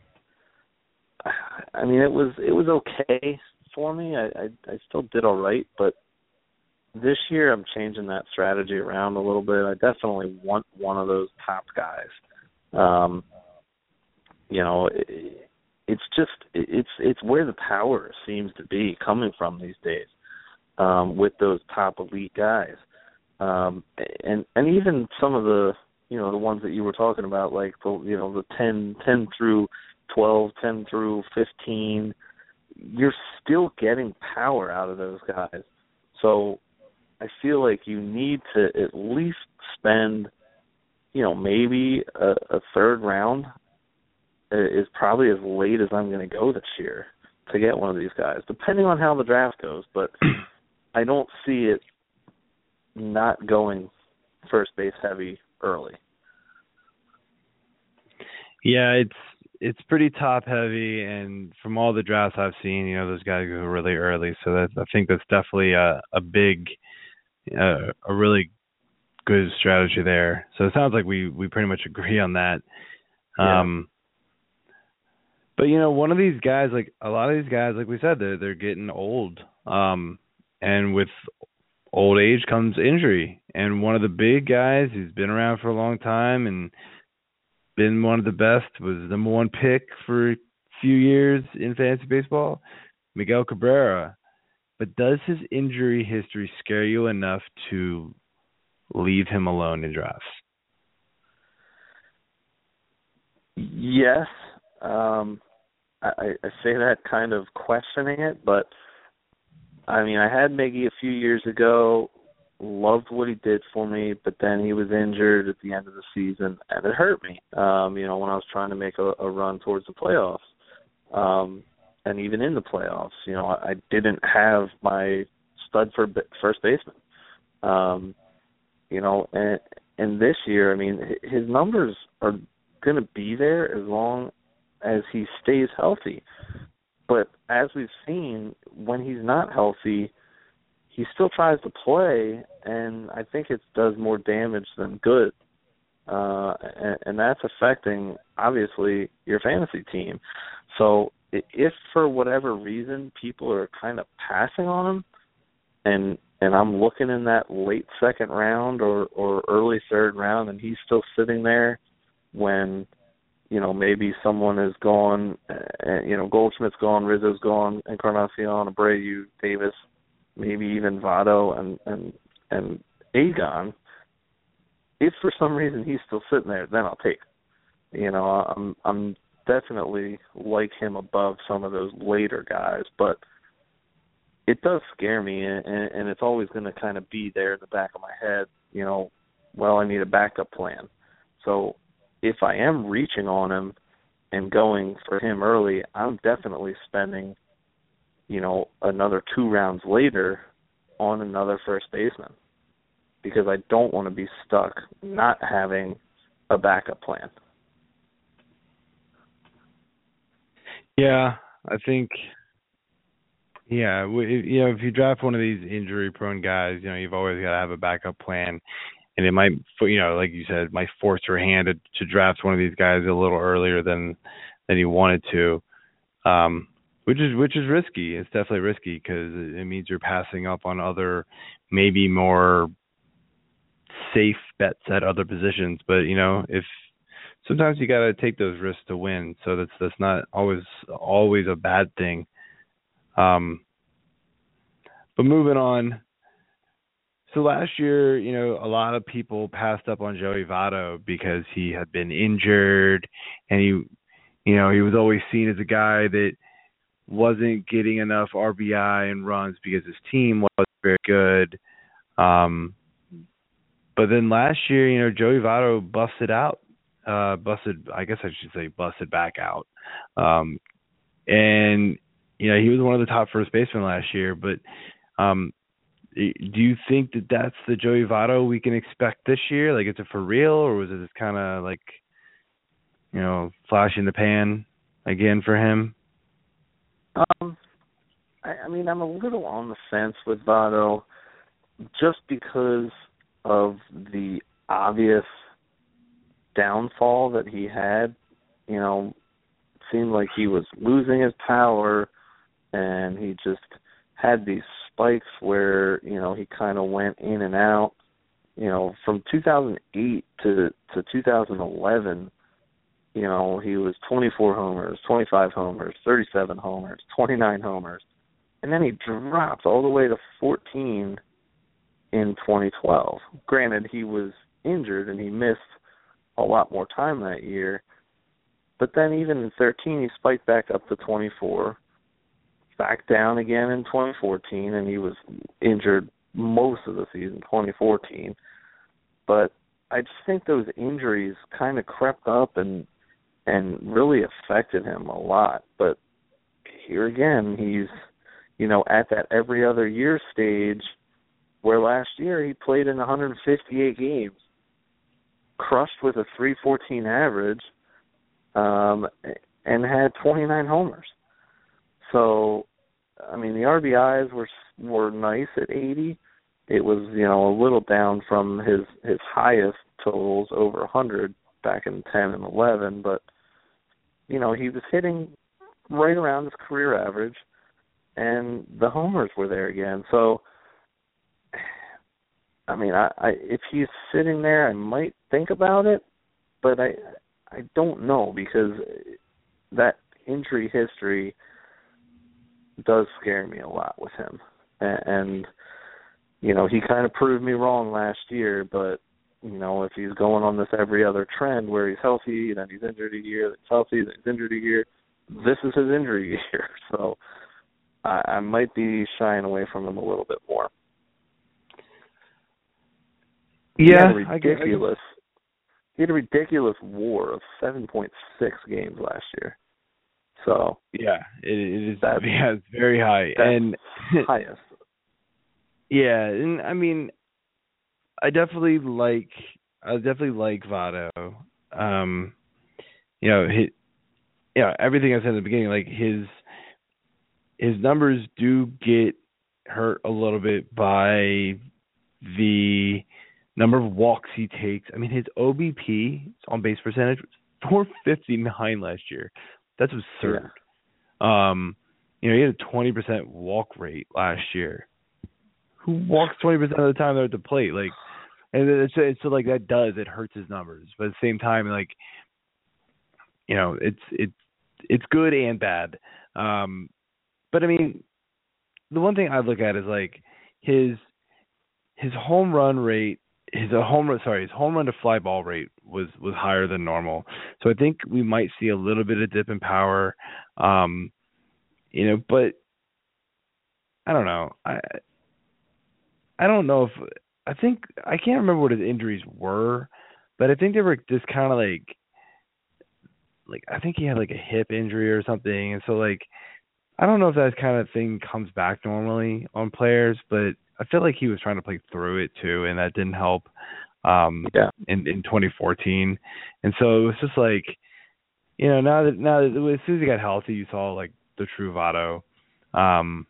I mean, it was it was okay for me. I, I, I still did all right. But this year I'm changing that strategy around a little bit. I definitely want one of those top guys. Um You know, it's just it's it's where the power seems to be coming from these days, um, with those top elite guys, um, and and even some of the you know the ones that you were talking about, like the you know the ten, ten through twelve, ten through fifteen, you're still getting power out of those guys. So I feel like you need to at least spend, you know, maybe a, a third round. Is probably as late as I'm going to go this year to get one of these guys, depending on how the draft goes. But I don't see it not going first base heavy early. Yeah, it's it's pretty top heavy, and from all the drafts I've seen, you know, those guys go really early. So that I think that's definitely a a big, uh, a really good strategy there. So it sounds like we we pretty much agree on that. Yeah. Um, But, you know, one of these guys, like a lot of these guys, like we said, they're, they're getting old. Um, and with old age comes injury. And one of the big guys who's been around for a long time and been one of the best, was the number one pick for a few years in fantasy baseball, Miguel Cabrera. But does his injury history scare you enough to leave him alone in drafts? Yes. Um I, I say that kind of questioning it, but I mean, I had Miggy a few years ago, loved what he did for me, but then he was injured at the end of the season, and it hurt me, um, you know, when I was trying to make a, a run towards the playoffs. Um, and even in the playoffs, you know, I, I didn't have my stud for first baseman. Um, you know, and, and this year, I mean, his numbers are going to be there as long as he stays healthy. But as we've seen, when he's not healthy, he still tries to play, and I think it does more damage than good. Uh, and, and that's affecting, obviously, your fantasy team. So if for whatever reason people are kind of passing on him, and and I'm looking in that late second round or, or early third round, and he's still sitting there when, you know, maybe someone is gone, uh, you know, Goldschmidt's gone, Rizzo's gone, Encarnacion, Abreu, Davis, maybe even Votto and, and, and Agon, if for some reason he's still sitting there, then I'll take it. You know, I'm I'm definitely like him above some of those later guys, but it does scare me, and, and it's always going to kind of be there in the back of my head, you know, well, I need a backup plan. So if I am reaching on him and going for him early, I'm definitely spending, you know, another two rounds later on another first baseman, because I don't want to be stuck not having a backup plan. Yeah, I think, yeah, you know, if you draft one of these injury-prone guys, you know, you've always got to have a backup plan, and it might, you know, like you said, might force your hand to, to draft one of these guys a little earlier than than you wanted to, um, which is which is risky. It's definitely risky because it means you're passing up on other, maybe more safe bets at other positions. But you know, if sometimes you got to take those risks to win, so that's that's not always always a bad thing. Um, but moving on. So last year, you know, a lot of people passed up on Joey Votto because he had been injured, and he, you know, he was always seen as a guy that wasn't getting enough R B I and runs because his team wasn't very good. Um, but then last year, you know, Joey Votto busted out, uh, busted, I guess I should say busted back out. Um, and, you know, he was one of the top first basemen last year, but um, do you think that that's the Joey Votto we can expect this year? Like, is it for real, or was it just kind of like, you know, flash in the pan again for him? Um, I, I mean, I'm a little on the fence with Votto just because of the obvious downfall that he had. You know, it seemed like he was losing his power, and he just had these spikes where, you know, he kind of went in and out. You know, from two thousand eight to to two thousand eleven, you know, he was twenty-four homers, twenty-five homers, thirty-seven homers, twenty-nine homers, and then he dropped all the way to fourteen in twenty twelve. Granted, he was injured and he missed a lot more time that year, but then even in thirteen, he spiked back up to twenty-four, back down again in twenty fourteen, and he was injured most of the season, twenty fourteen. But I just think those injuries kind of crept up and and really affected him a lot. But here again, he's, you know, at that every other year stage where last year he played in one hundred fifty-eight games, crushed with a three fourteen average, um, and had twenty-nine homers. So, I mean, the R B Is were were nice at eighty. It was, you know, a little down from his, his highest totals over one hundred back in ten and eleven, but, you know, he was hitting right around his career average, and the homers were there again. So, I mean, I, I if he's sitting there, I might think about it, but I I don't know, because that injury history does scare me a lot with him. And, and you know, he kind of proved me wrong last year, but, you know, if he's going on this every other trend where he's healthy, then he's injured a year, then he's healthy, then he's injured a year, this is his injury year. So I, I might be shying away from him a little bit more. Yeah, he had a ridiculous, he had a ridiculous WAR of seven point six games last year. So yeah, it, it is. That's, yeah, it's very high, that's and highest. Yeah, and I mean, I definitely like, I definitely like Votto. Um, you know, he, yeah, everything I said in the beginning, like his his numbers do get hurt a little bit by the number of walks he takes. I mean, his O B P on base percentage was four fifty-nine last year. That's absurd. Yeah. Um, you know, he had a twenty percent walk rate last year. Who walks twenty percent of the time they're at the plate? Like, and it's, it's so like that does it hurts his numbers, but at the same time, like, you know, it's it's it's good and bad. Um, but I mean, the one thing I look at is like his his home run rate, his a home run sorry, his home run to fly ball rate was was higher than normal. So I think we might see a little bit of dip in power. Um, you know, but I don't know. I I don't know if I think I can't remember what his injuries were, but I think they were just kind of like like I think he had like a hip injury or something, and so like I don't know if that kind of thing comes back normally on players, but I feel like he was trying to play through it too, and that didn't help um, yeah. in, in twenty fourteen. And so it was just like, you know, now that now that as soon as he got healthy, you saw like the true Votto. Um,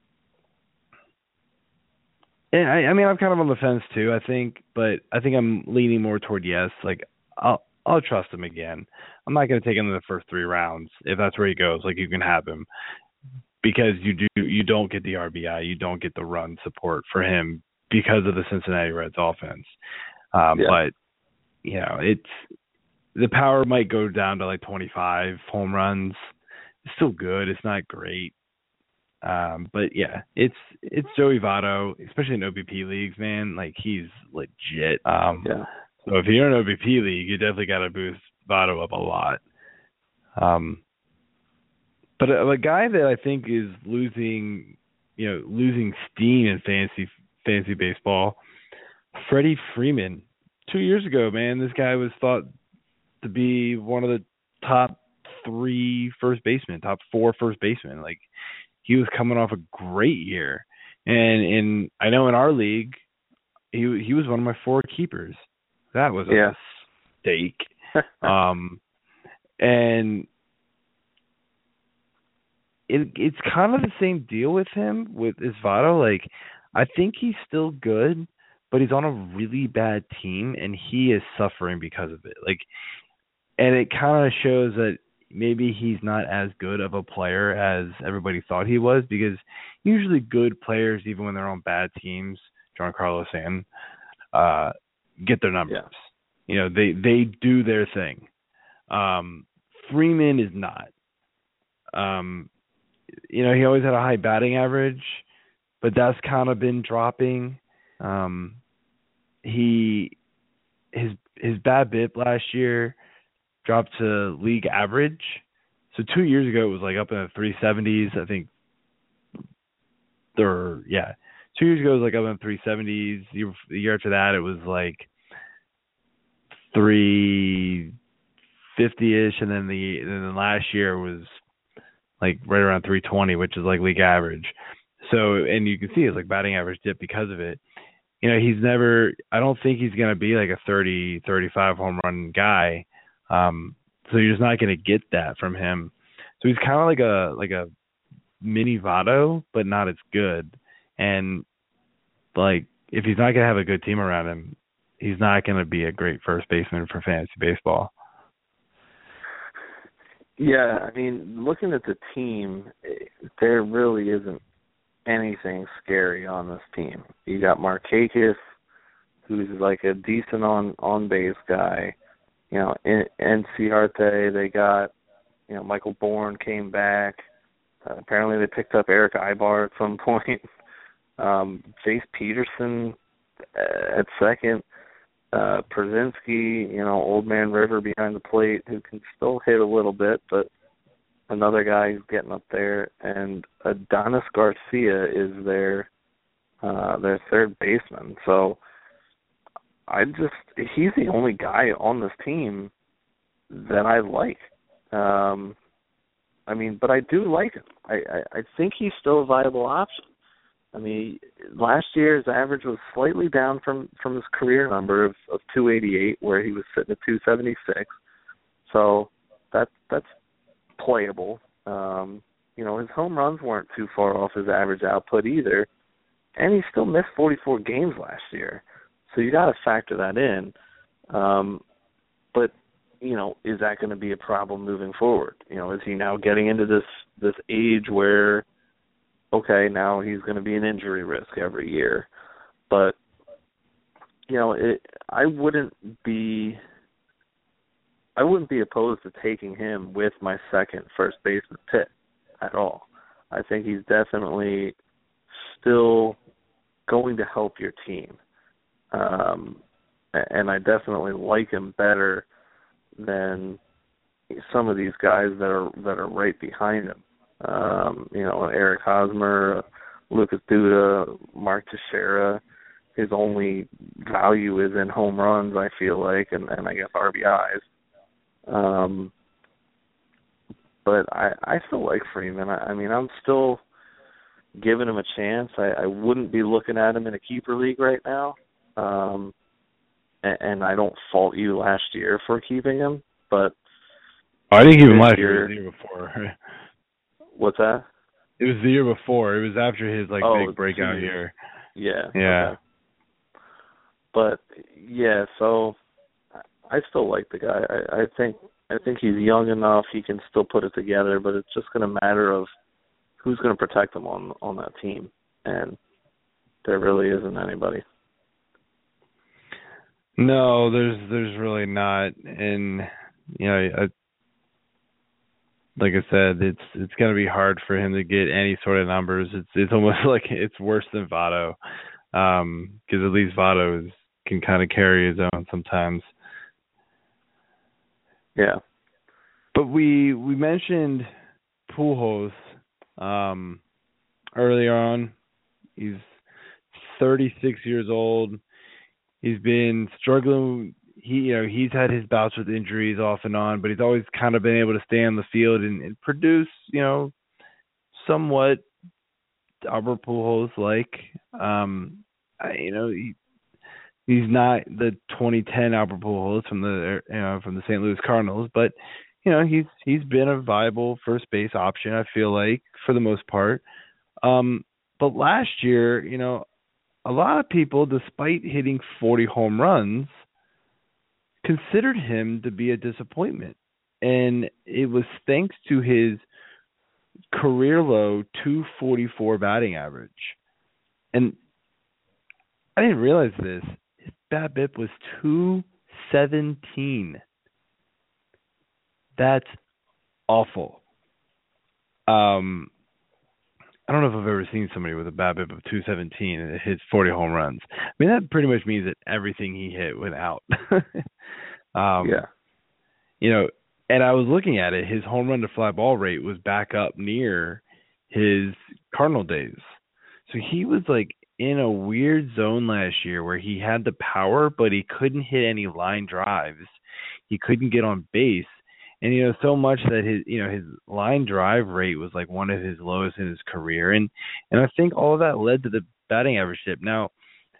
and I, I mean, I'm kind of on the fence too, I think, but I think I'm leaning more toward yes. Like I'll I'll trust him again. I'm not going to take him in the first three rounds if that's where he goes. Like you can have him. Because you do, you don't get the R B I, you don't get the run support for him because of the Cincinnati Reds offense. Um, yeah. But you know, it's the power might go down to like twenty-five home runs. It's still good. It's not great. Um, but yeah, it's it's Joey Votto, especially in O B P leagues, man. Like he's legit. Um, yeah. So if you're in an O B P league, you definitely got to boost Votto up a lot. Um. But a, a guy that I think is losing, you know, losing steam in fantasy fantasy baseball, Freddie Freeman. Two years ago, man, this guy was thought to be one of the top three first basemen, top four first basemen. Like he was coming off a great year, and in I know in our league, he he was one of my four keepers. That was a yeah. mistake. um, and. It, it's kind of the same deal with him, with his Votto. Like, I think he's still good, but he's on a really bad team, and he is suffering because of it. Like, and it kind of shows that maybe he's not as good of a player as everybody thought he was, because usually good players, even when they're on bad teams, Giancarlo Stanton, uh, get their numbers. Yeah. You know, they, they do their thing. Um, Freeman is not. Um, You know, he always had a high batting average, but that's kind of been dropping. Um, he his his BABIP last year dropped to league average. So two years ago it was like up in the three seventies. I think there, yeah, two years ago it was like up in the three seventies. The, the year after that it was like three fifty-ish, and then the and then last year was like right around three twenty, which is like league average. So, and you can see his like batting average dip because of it. You know, he's never, I don't think he's going to be like a thirty, thirty-five home run guy. Um, so you're just not going to get that from him. So he's kind of like a, like a mini Votto, but not as good. And like, if he's not going to have a good team around him, he's not going to be a great first baseman for fantasy baseball. Yeah, I mean, looking at the team, there really isn't anything scary on this team. You got Markakis, who's like a decent on on base guy. You know, in Enciarte, they got, you know, Michael Bourne came back. Uh, apparently, they picked up Eric Ibar at some point. Um, Jace Peterson uh, at second. Uh, Przinsky, you know, old man River behind the plate, who can still hit a little bit, but another guy who's getting up there. And Adonis Garcia is their uh, their third baseman. So I just he's the only guy on this team that I like. Um, I mean, but I do like him. I, I, I think he's still a viable option. I mean, last year his average was slightly down from, from his career number of, of two eighty-eight, where he was sitting at two seventy-six. So that that's playable. Um, you know, his home runs weren't too far off his average output either, and he still missed forty-four games last year. So you got to factor that in. Um, but, you know, is that going to be a problem moving forward? You know, is he now getting into this, this age where, okay, now he's going to be an injury risk every year? But, you know, it, I wouldn't be I wouldn't be opposed to taking him with my second first baseman pick at all. I think he's definitely still going to help your team. Um, and I definitely like him better than some of these guys that are that are right behind him. Um, you know, Eric Hosmer, Lucas Duda, Mark Teixeira. His only value is in home runs, I feel like, and, and I guess R B Is. Um, but I, I still like Freeman. I, I mean, I'm still giving him a chance. I, I wouldn't be looking at him in a keeper league right now. Um, and, and I don't fault you last year for keeping him, but I didn't keep him last year. It was the year before. What's that? It was the year before. It was after his like oh, big breakout geez. year. Yeah. Yeah. Okay. But yeah, so I still like the guy. I, I think I think he's young enough. He can still put it together, but it's just going to matter of who's going to protect him on on that team, and there really isn't anybody. No, there's there's really not, and you know, I, like I said, it's it's going to be hard for him to get any sort of numbers. It's it's almost like it's worse than Votto, because um, at least Votto is, can kind of carry his own sometimes. Yeah, but we we mentioned Pujols um, earlier on. He's thirty-six years old. He's been struggling. He, you know, he's had his bouts with injuries off and on, but he's always kind of been able to stay on the field and, and produce, you know, somewhat Albert Pujols like. Um, I, you know, he, he's not the twenty ten Albert Pujols from the, you know, from the Saint Louis Cardinals, but you know, he's he's been a viable first base option, I feel like, for the most part. Um, but last year, you know, a lot of people, despite hitting forty home runs, considered him to be a disappointment. And it was thanks to his career low two forty-four batting average. And I didn't realize this. His BABIP was two seventeen. That's awful. Um, I don't know if I've ever seen somebody with a BABIP of two seventeen and it hits forty home runs. I mean, that pretty much means that everything he hit went out. um, yeah. You know, and I was looking at it, his home run to fly ball rate was back up near his Cardinal days. So he was like in a weird zone last year where he had the power, but he couldn't hit any line drives. He couldn't get on base. And, you know, so much that his, you know, his line drive rate was like one of his lowest in his career. And, and I think all of that led to the batting average dip. Now,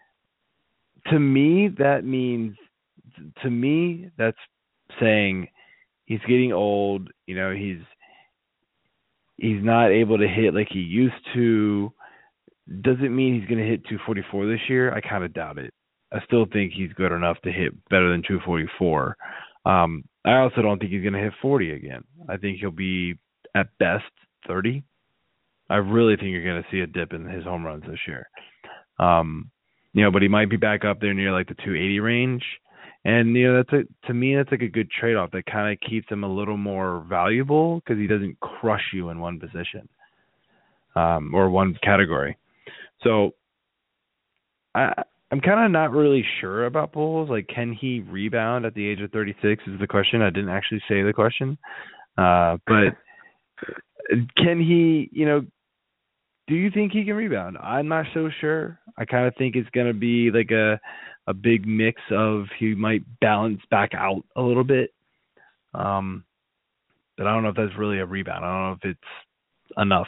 to me, that means, to me, that's saying he's getting old. You know, he's, he's not able to hit like he used to. Does it mean he's going to hit two forty-four this year? I kind of doubt it. I still think he's good enough to hit better than two forty-four. Um, I also don't think he's going to hit forty again. I think he'll be, at best, thirty. I really think you're going to see a dip in his home runs this year. Um, you know, but he might be back up there near like the two eighty range. And, you know, that's a, to me, that's like a good trade-off that kind of keeps him a little more valuable because he doesn't crush you in one position um, or one category. So I, I'm kind of not really sure about Pujols. Like, can he rebound at the age of thirty-six is the question. I didn't actually say the question. Uh, but can he, you know, do you think he can rebound? I'm not so sure. I kind of think it's going to be like a, a big mix of he might balance back out a little bit. Um, but I don't know if that's really a rebound. I don't know if it's enough.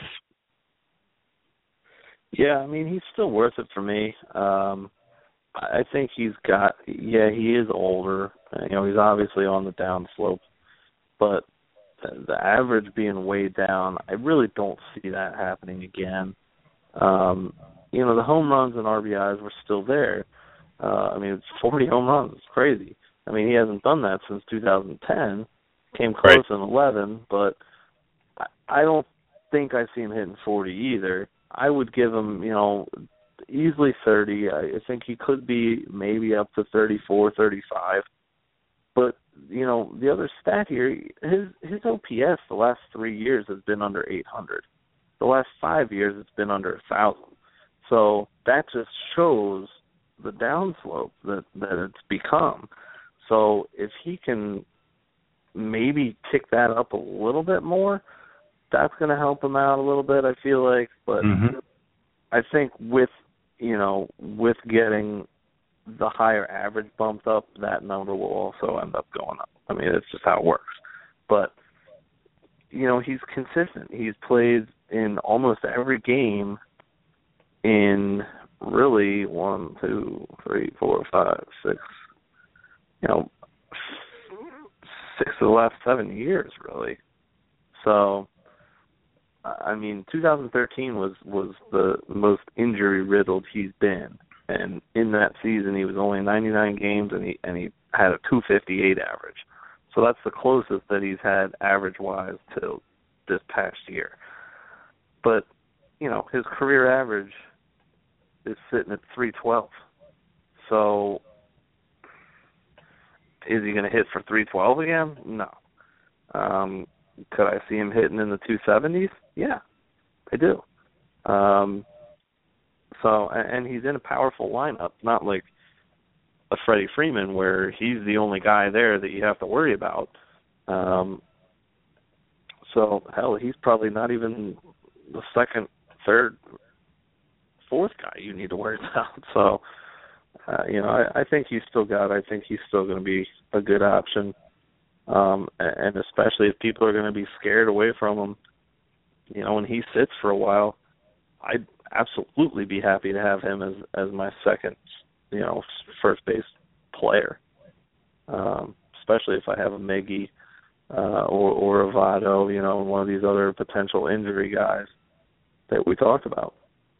Yeah, I mean, he's still worth it for me. Um, I think he's got, yeah, he is older. You know, he's obviously on the downslope. But the, the average being way down, I really don't see that happening again. Um, you know, the home runs and R B Is were still there. Uh, I mean, it's forty home runs. It's crazy. I mean, he hasn't done that since two thousand ten. Came close right. in eleven, but I, I don't think I see him hitting forty either. I would give him, you know, easily thirty. I, I think he could be maybe up to thirty-four, thirty-five. But, you know, the other stat here, his his O P S the last three years has been under eight hundred. The last five years it's been under one thousand. So that just shows the downslope that, that it's become. So if he can maybe tick that up a little bit more, that's going to help him out a little bit, I feel like. But mm-hmm. I think with, you know, with getting the higher average bumped up, that number will also end up going up. I mean, it's just how it works. But, you know, he's consistent. He's played in almost every game in really one, two, three, four, five, six, you know, six of the last seven years, really. So, I mean, two thousand thirteen was, was the most injury-riddled he's been. And in that season, he was only ninety-nine games, and he and he had a two fifty-eight average. So that's the closest that he's had average-wise to this past year. But, you know, his career average is sitting at three twelve. So is he going to hit for three twelve again? No. Um, could I see him hitting in the two seventies? Yeah, I do. Um, so, and he's in a powerful lineup, not like a Freddie Freeman where he's the only guy there that you have to worry about. Um, so, hell, he's probably not even the second, third, fourth guy you need to worry about. So, uh, you know, I, I think he's still got, I think he's still going to be a good option. Um, and especially if people are going to be scared away from him, you know, when he sits for a while, I'd absolutely be happy to have him as, as my second, you know, first base player. Um, especially if I have a Miggy uh, or, or a Votto, you know, one of these other potential injury guys that we talked about.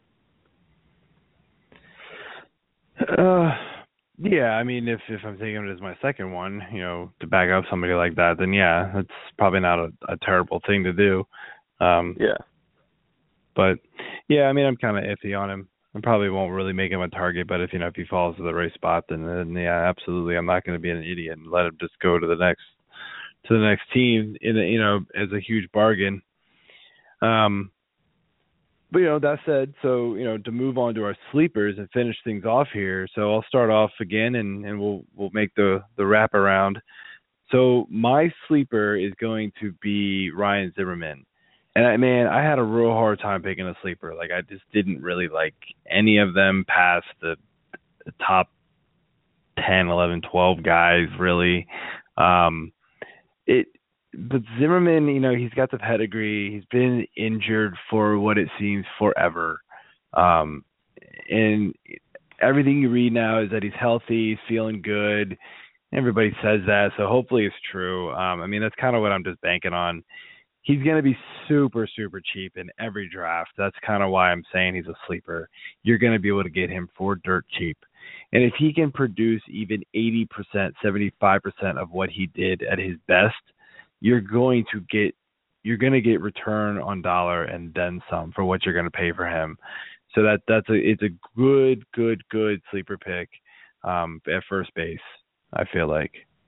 Uh, yeah, I mean, if, if I'm taking it as my second one, you know, to back up somebody like that, then yeah, that's probably not a, a terrible thing to do. Um, yeah. But, yeah, I mean, I'm kind of iffy on him. I probably won't really make him a target, but if, you know, if he falls to the right spot, then, then yeah, absolutely, I'm not going to be an idiot and let him just go to the next to the next team, in a, you know, as a huge bargain. Um, but, you know, that said, so, you know, to move on to our sleepers and finish things off here, so I'll start off again, and, and we'll we'll make the, the wrap around. So my sleeper is going to be Ryan Zimmerman. And, I, man, I had a real hard time picking a sleeper. Like, I just didn't really like any of them past the, the top ten, eleven, twelve guys, really. Um, it, but Zimmerman, you know, he's got the pedigree. He's been injured for what it seems forever. Um, and everything you read now is that he's healthy, he's feeling good. Everybody says that, so hopefully it's true. Um, I mean, that's kind of what I'm just banking on. He's going to be super, super cheap in every draft. That's kind of why I'm saying he's a sleeper. You're going to be able to get him for dirt cheap. And if he can produce even eighty percent, seventy-five percent of what he did at his best, you're going to get you're going to get return on dollar and then some for what you're going to pay for him. So that that's a it's a good, good, good sleeper pick um, at first base, I feel like.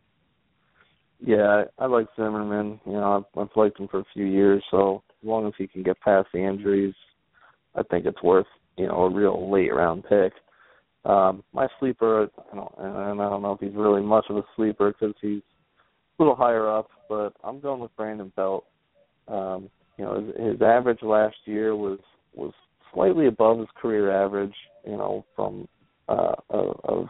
Yeah, I like Zimmerman. You know, I've, I've liked him for a few years, so as long as he can get past the injuries, I think it's worth, you know, a real late-round pick. Um, my sleeper, I don't, and I don't know if he's really much of a sleeper because he's a little higher up, but I'm going with Brandon Belt. Um, you know, his, his average last year was, was slightly above his career average, you know, from uh, of, of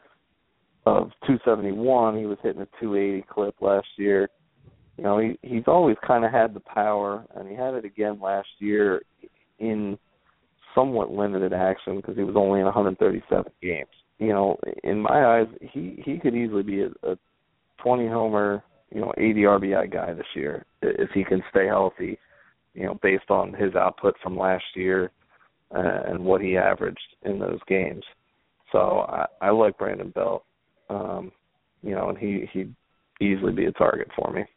of two seventy-one, he was hitting a two eighty clip last year. You know, he, he's always kind of had the power, and he had it again last year in somewhat limited action because he was only in one hundred thirty-seven games. You know, in my eyes, he, he could easily be a, a twenty-homer, you know, eighty R B I guy this year if he can stay healthy, you know, based on his output from last year uh, and what he averaged in those games. So I, I like Brandon Belt, um, you know, and he, he'd easily be a target for me.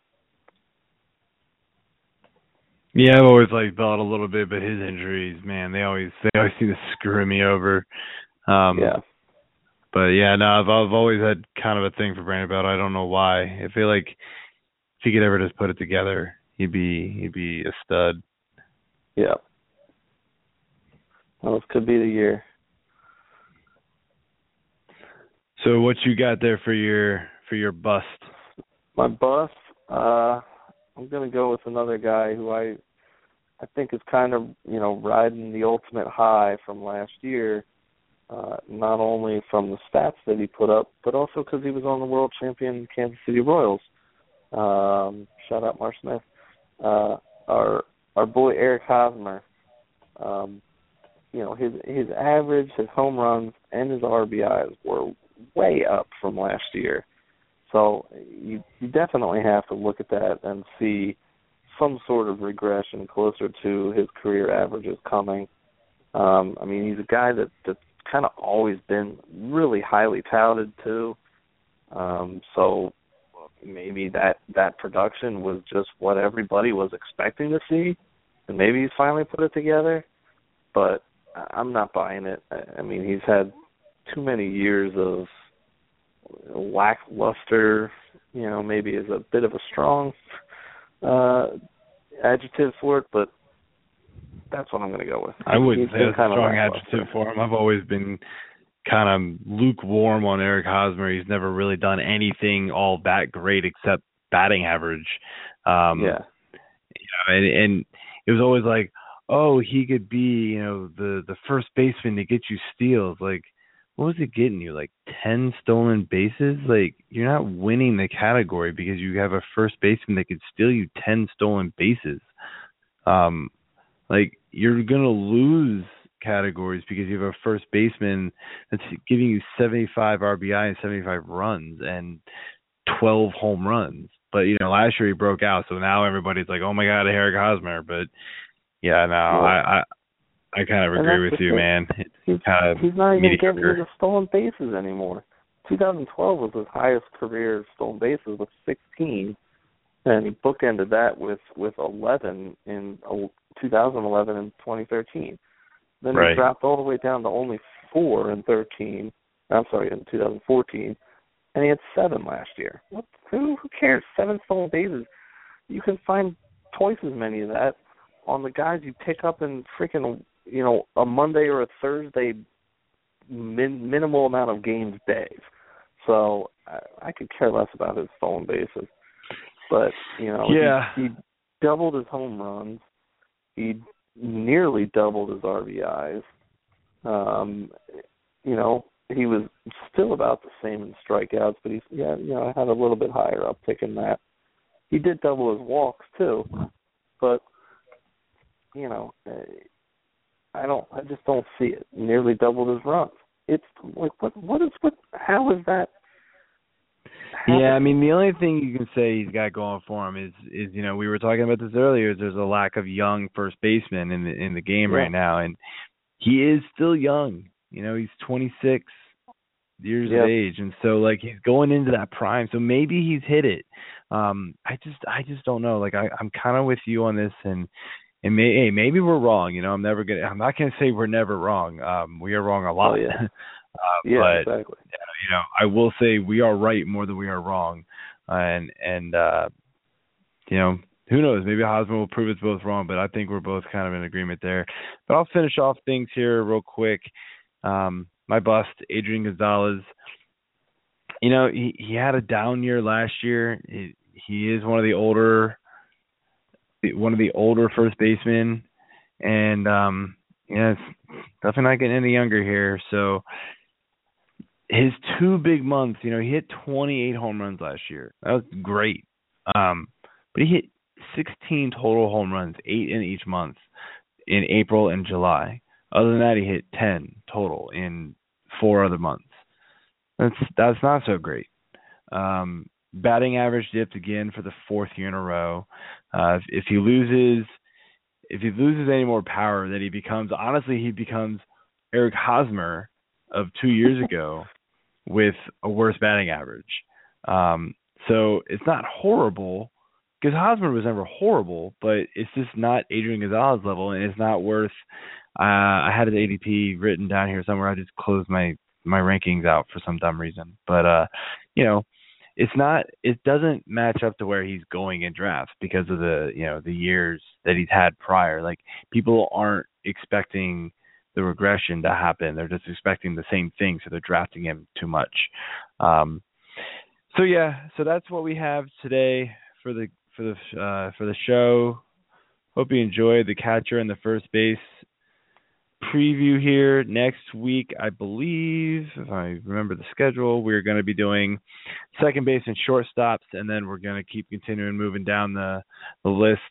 Yeah, I've always liked Belt a little bit, but his injuries, man, they always they always seem to screw me over. Um, yeah. But yeah, no, I've I've always had kind of a thing for Brandon Belt. I don't know why. I feel like if he could ever just put it together, he'd be he'd be a stud. Yeah. Well, this could be the year. So what you got there for your for your bust? My bust, uh, I'm gonna go with another guy who I I think is kind of, you know, riding the ultimate high from last year. Uh, not only from the stats that he put up, but also because he was on the world champion Kansas City Royals. Um, shout out Mark Smith. Uh, our our boy Eric Hosmer. Um, you know, his his average, his home runs, and his R B Is were way up from last year. So you you definitely have to look at that and see some sort of regression closer to his career averages coming. Um, I mean, he's a guy that that's kind of always been really highly touted too. Um, so maybe that that production was just what everybody was expecting to see, and maybe he's finally put it together. But I'm not buying it. I mean, he's had too many years of lackluster, you know, maybe is a bit of a strong uh, adjective for it, but that's what I'm going to go with. I wouldn't He's say that's a kind of strong adjective for him. I've always been kind of lukewarm on Eric Hosmer. He's never really done anything all that great except batting average. Um, yeah. You know, and, and it was always like, oh, he could be, you know, the, the first baseman to get you steals. Like, what was it getting you? Like ten stolen bases? Like, you're not winning the category because you have a first baseman that could steal you ten stolen bases. Um, like, you're going to lose categories because you have a first baseman that's giving you seventy-five R B I and seventy-five runs and twelve home runs. But, you know, last year he broke out, so now everybody's like, oh, my God, Eric Hosmer. But, yeah, no, well, I, I I kind of agree with you, man. It's he's, kind of he's not even mediocre. getting the stolen bases anymore. twenty twelve was his highest career stolen bases with sixteen, and he bookended that with, with eleven in twenty eleven and twenty thirteen. Then right. he dropped all the way down to only four in thirteen. I'm sorry, in two thousand fourteen, and he had seven last year. What, who, who cares? Seven stolen bases. You can find twice as many of that on the guys you pick up in freaking, you know, a Monday or a Thursday min, minimal amount of games days. So I, I could care less about his stolen bases. But, you know, yeah. he, he doubled his home runs. He nearly doubled his R B Is. Um, you know, he was still about the same in strikeouts, but he's, yeah, you know, had a little bit higher uptick in that. He did double his walks, too. But, you know, I don't. I just don't see it. Nearly doubled his runs. It's like what? What is what? How is that? How yeah, I mean, the only thing you can say he's got going for him is, is you know, we were talking about this earlier. Is there's a lack of young first basemen in the in the game yeah. right now, and he is still young. You know, he's twenty-six years yep. of age, and so like he's going into that prime. So maybe he's hit it. Um, I just, I just don't know. Like I, I'm kind of with you on this, and. And may, hey, maybe we're wrong. You know, I'm never gonna. I'm not gonna say we're never wrong. Um, we are wrong a lot. Oh, yeah, uh, yeah, but, exactly. You know, I will say we are right more than we are wrong. Uh, and and uh, you know, who knows? Maybe Hosmer will prove it's both wrong. But I think we're both kind of in agreement there. But I'll finish off things here real quick. Um, my bust, Adrian Gonzalez. You know, he he had a down year last year. He, he is one of the older. one of the older first basemen, and um, yeah, it's definitely not getting any younger here. So his two big months, you know, he hit twenty-eight home runs last year. That was great. Um, but he hit sixteen total home runs, eight in each month in April and July. Other than that, he hit ten total in four other months. That's that's not so great. Um, batting average dipped again for the fourth year in a row. Uh, if, if he loses, if he loses any more power, then he becomes, honestly, he becomes Eric Hosmer of two years ago with a worse batting average. Um, so it's not horrible, because Hosmer was never horrible, but it's just not Adrian Gonzalez level, and it's not worth. Uh, I had his A D P written down here somewhere. I just closed my my rankings out for some dumb reason, but uh, you know, it's not. It doesn't match up to where he's going in drafts because of the you know the years that he's had prior. Like, people aren't expecting the regression to happen; they're just expecting the same thing, so they're drafting him too much. Um, so yeah, so that's what we have today for the for the uh, for the show. Hope you enjoyed the catcher and the first base preview here. Next week, I believe, if I remember the schedule, we're going to be doing second base and shortstops, and then we're going to keep continuing moving down the, the list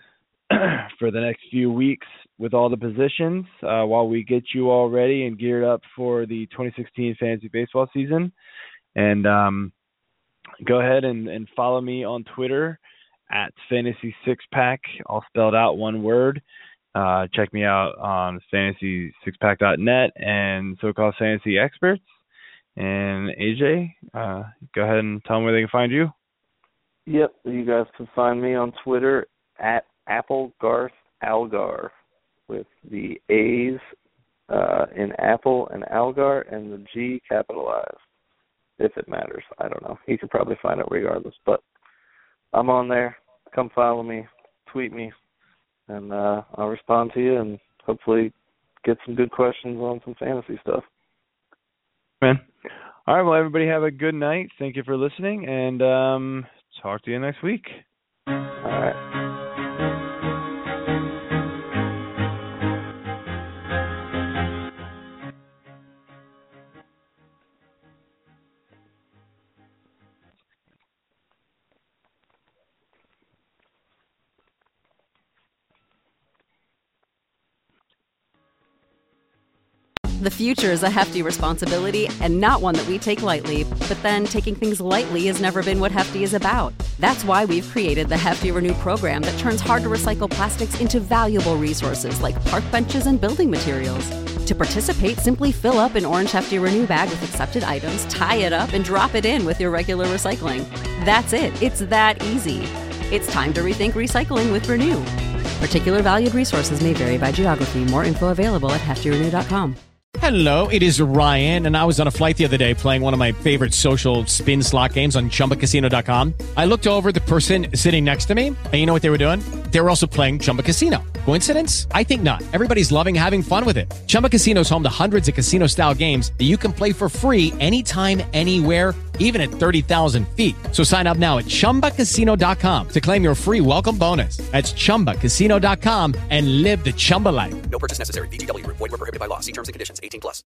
for the next few weeks with all the positions uh, while we get you all ready and geared up for the twenty sixteen fantasy baseball season. And um, go ahead and, and follow me on Twitter at Fantasy Six Pack, all spelled out, one word. Uh, check me out on fantasy six pack dot net and So-Called Fantasy Experts. And A J, uh, go ahead and tell them where they can find you. Yep, you guys can find me on Twitter at AppleGarthAlgar with the A's uh, in Apple and Algar and the G capitalized, if it matters. I don't know. You can probably find it regardless, but I'm on there. Come follow me, tweet me, and uh, I'll respond to you and hopefully get some good questions on some fantasy stuff. Man. All right, well, everybody have a good night. Thank you for listening, and um, talk to you next week. All right. The future is a hefty responsibility and not one that we take lightly. But then taking things lightly has never been what Hefty is about. That's why we've created the Hefty Renew program that turns hard-to-recycle plastics into valuable resources like park benches and building materials. To participate, simply fill up an orange Hefty Renew bag with accepted items, tie it up, and drop it in with your regular recycling. That's it. It's that easy. It's time to rethink recycling with Renew. Particular valued resources may vary by geography. More info available at hefty renew dot com. Hello, it is Ryan, and I was on a flight the other day playing one of my favorite social spin slot games on chumba casino dot com. I looked over at the person sitting next to me, and you know what they were doing? They were also playing Chumba Casino. Coincidence? I think not. Everybody's loving having fun with it. Chumba Casino is home to hundreds of casino-style games that you can play for free anytime, anywhere, even at thirty thousand feet. So sign up now at chumba casino dot com to claim your free welcome bonus. That's chumba casino dot com and live the Chumba life. No purchase necessary. V G W. Void where prohibited by law. See terms and conditions. eighteen plus.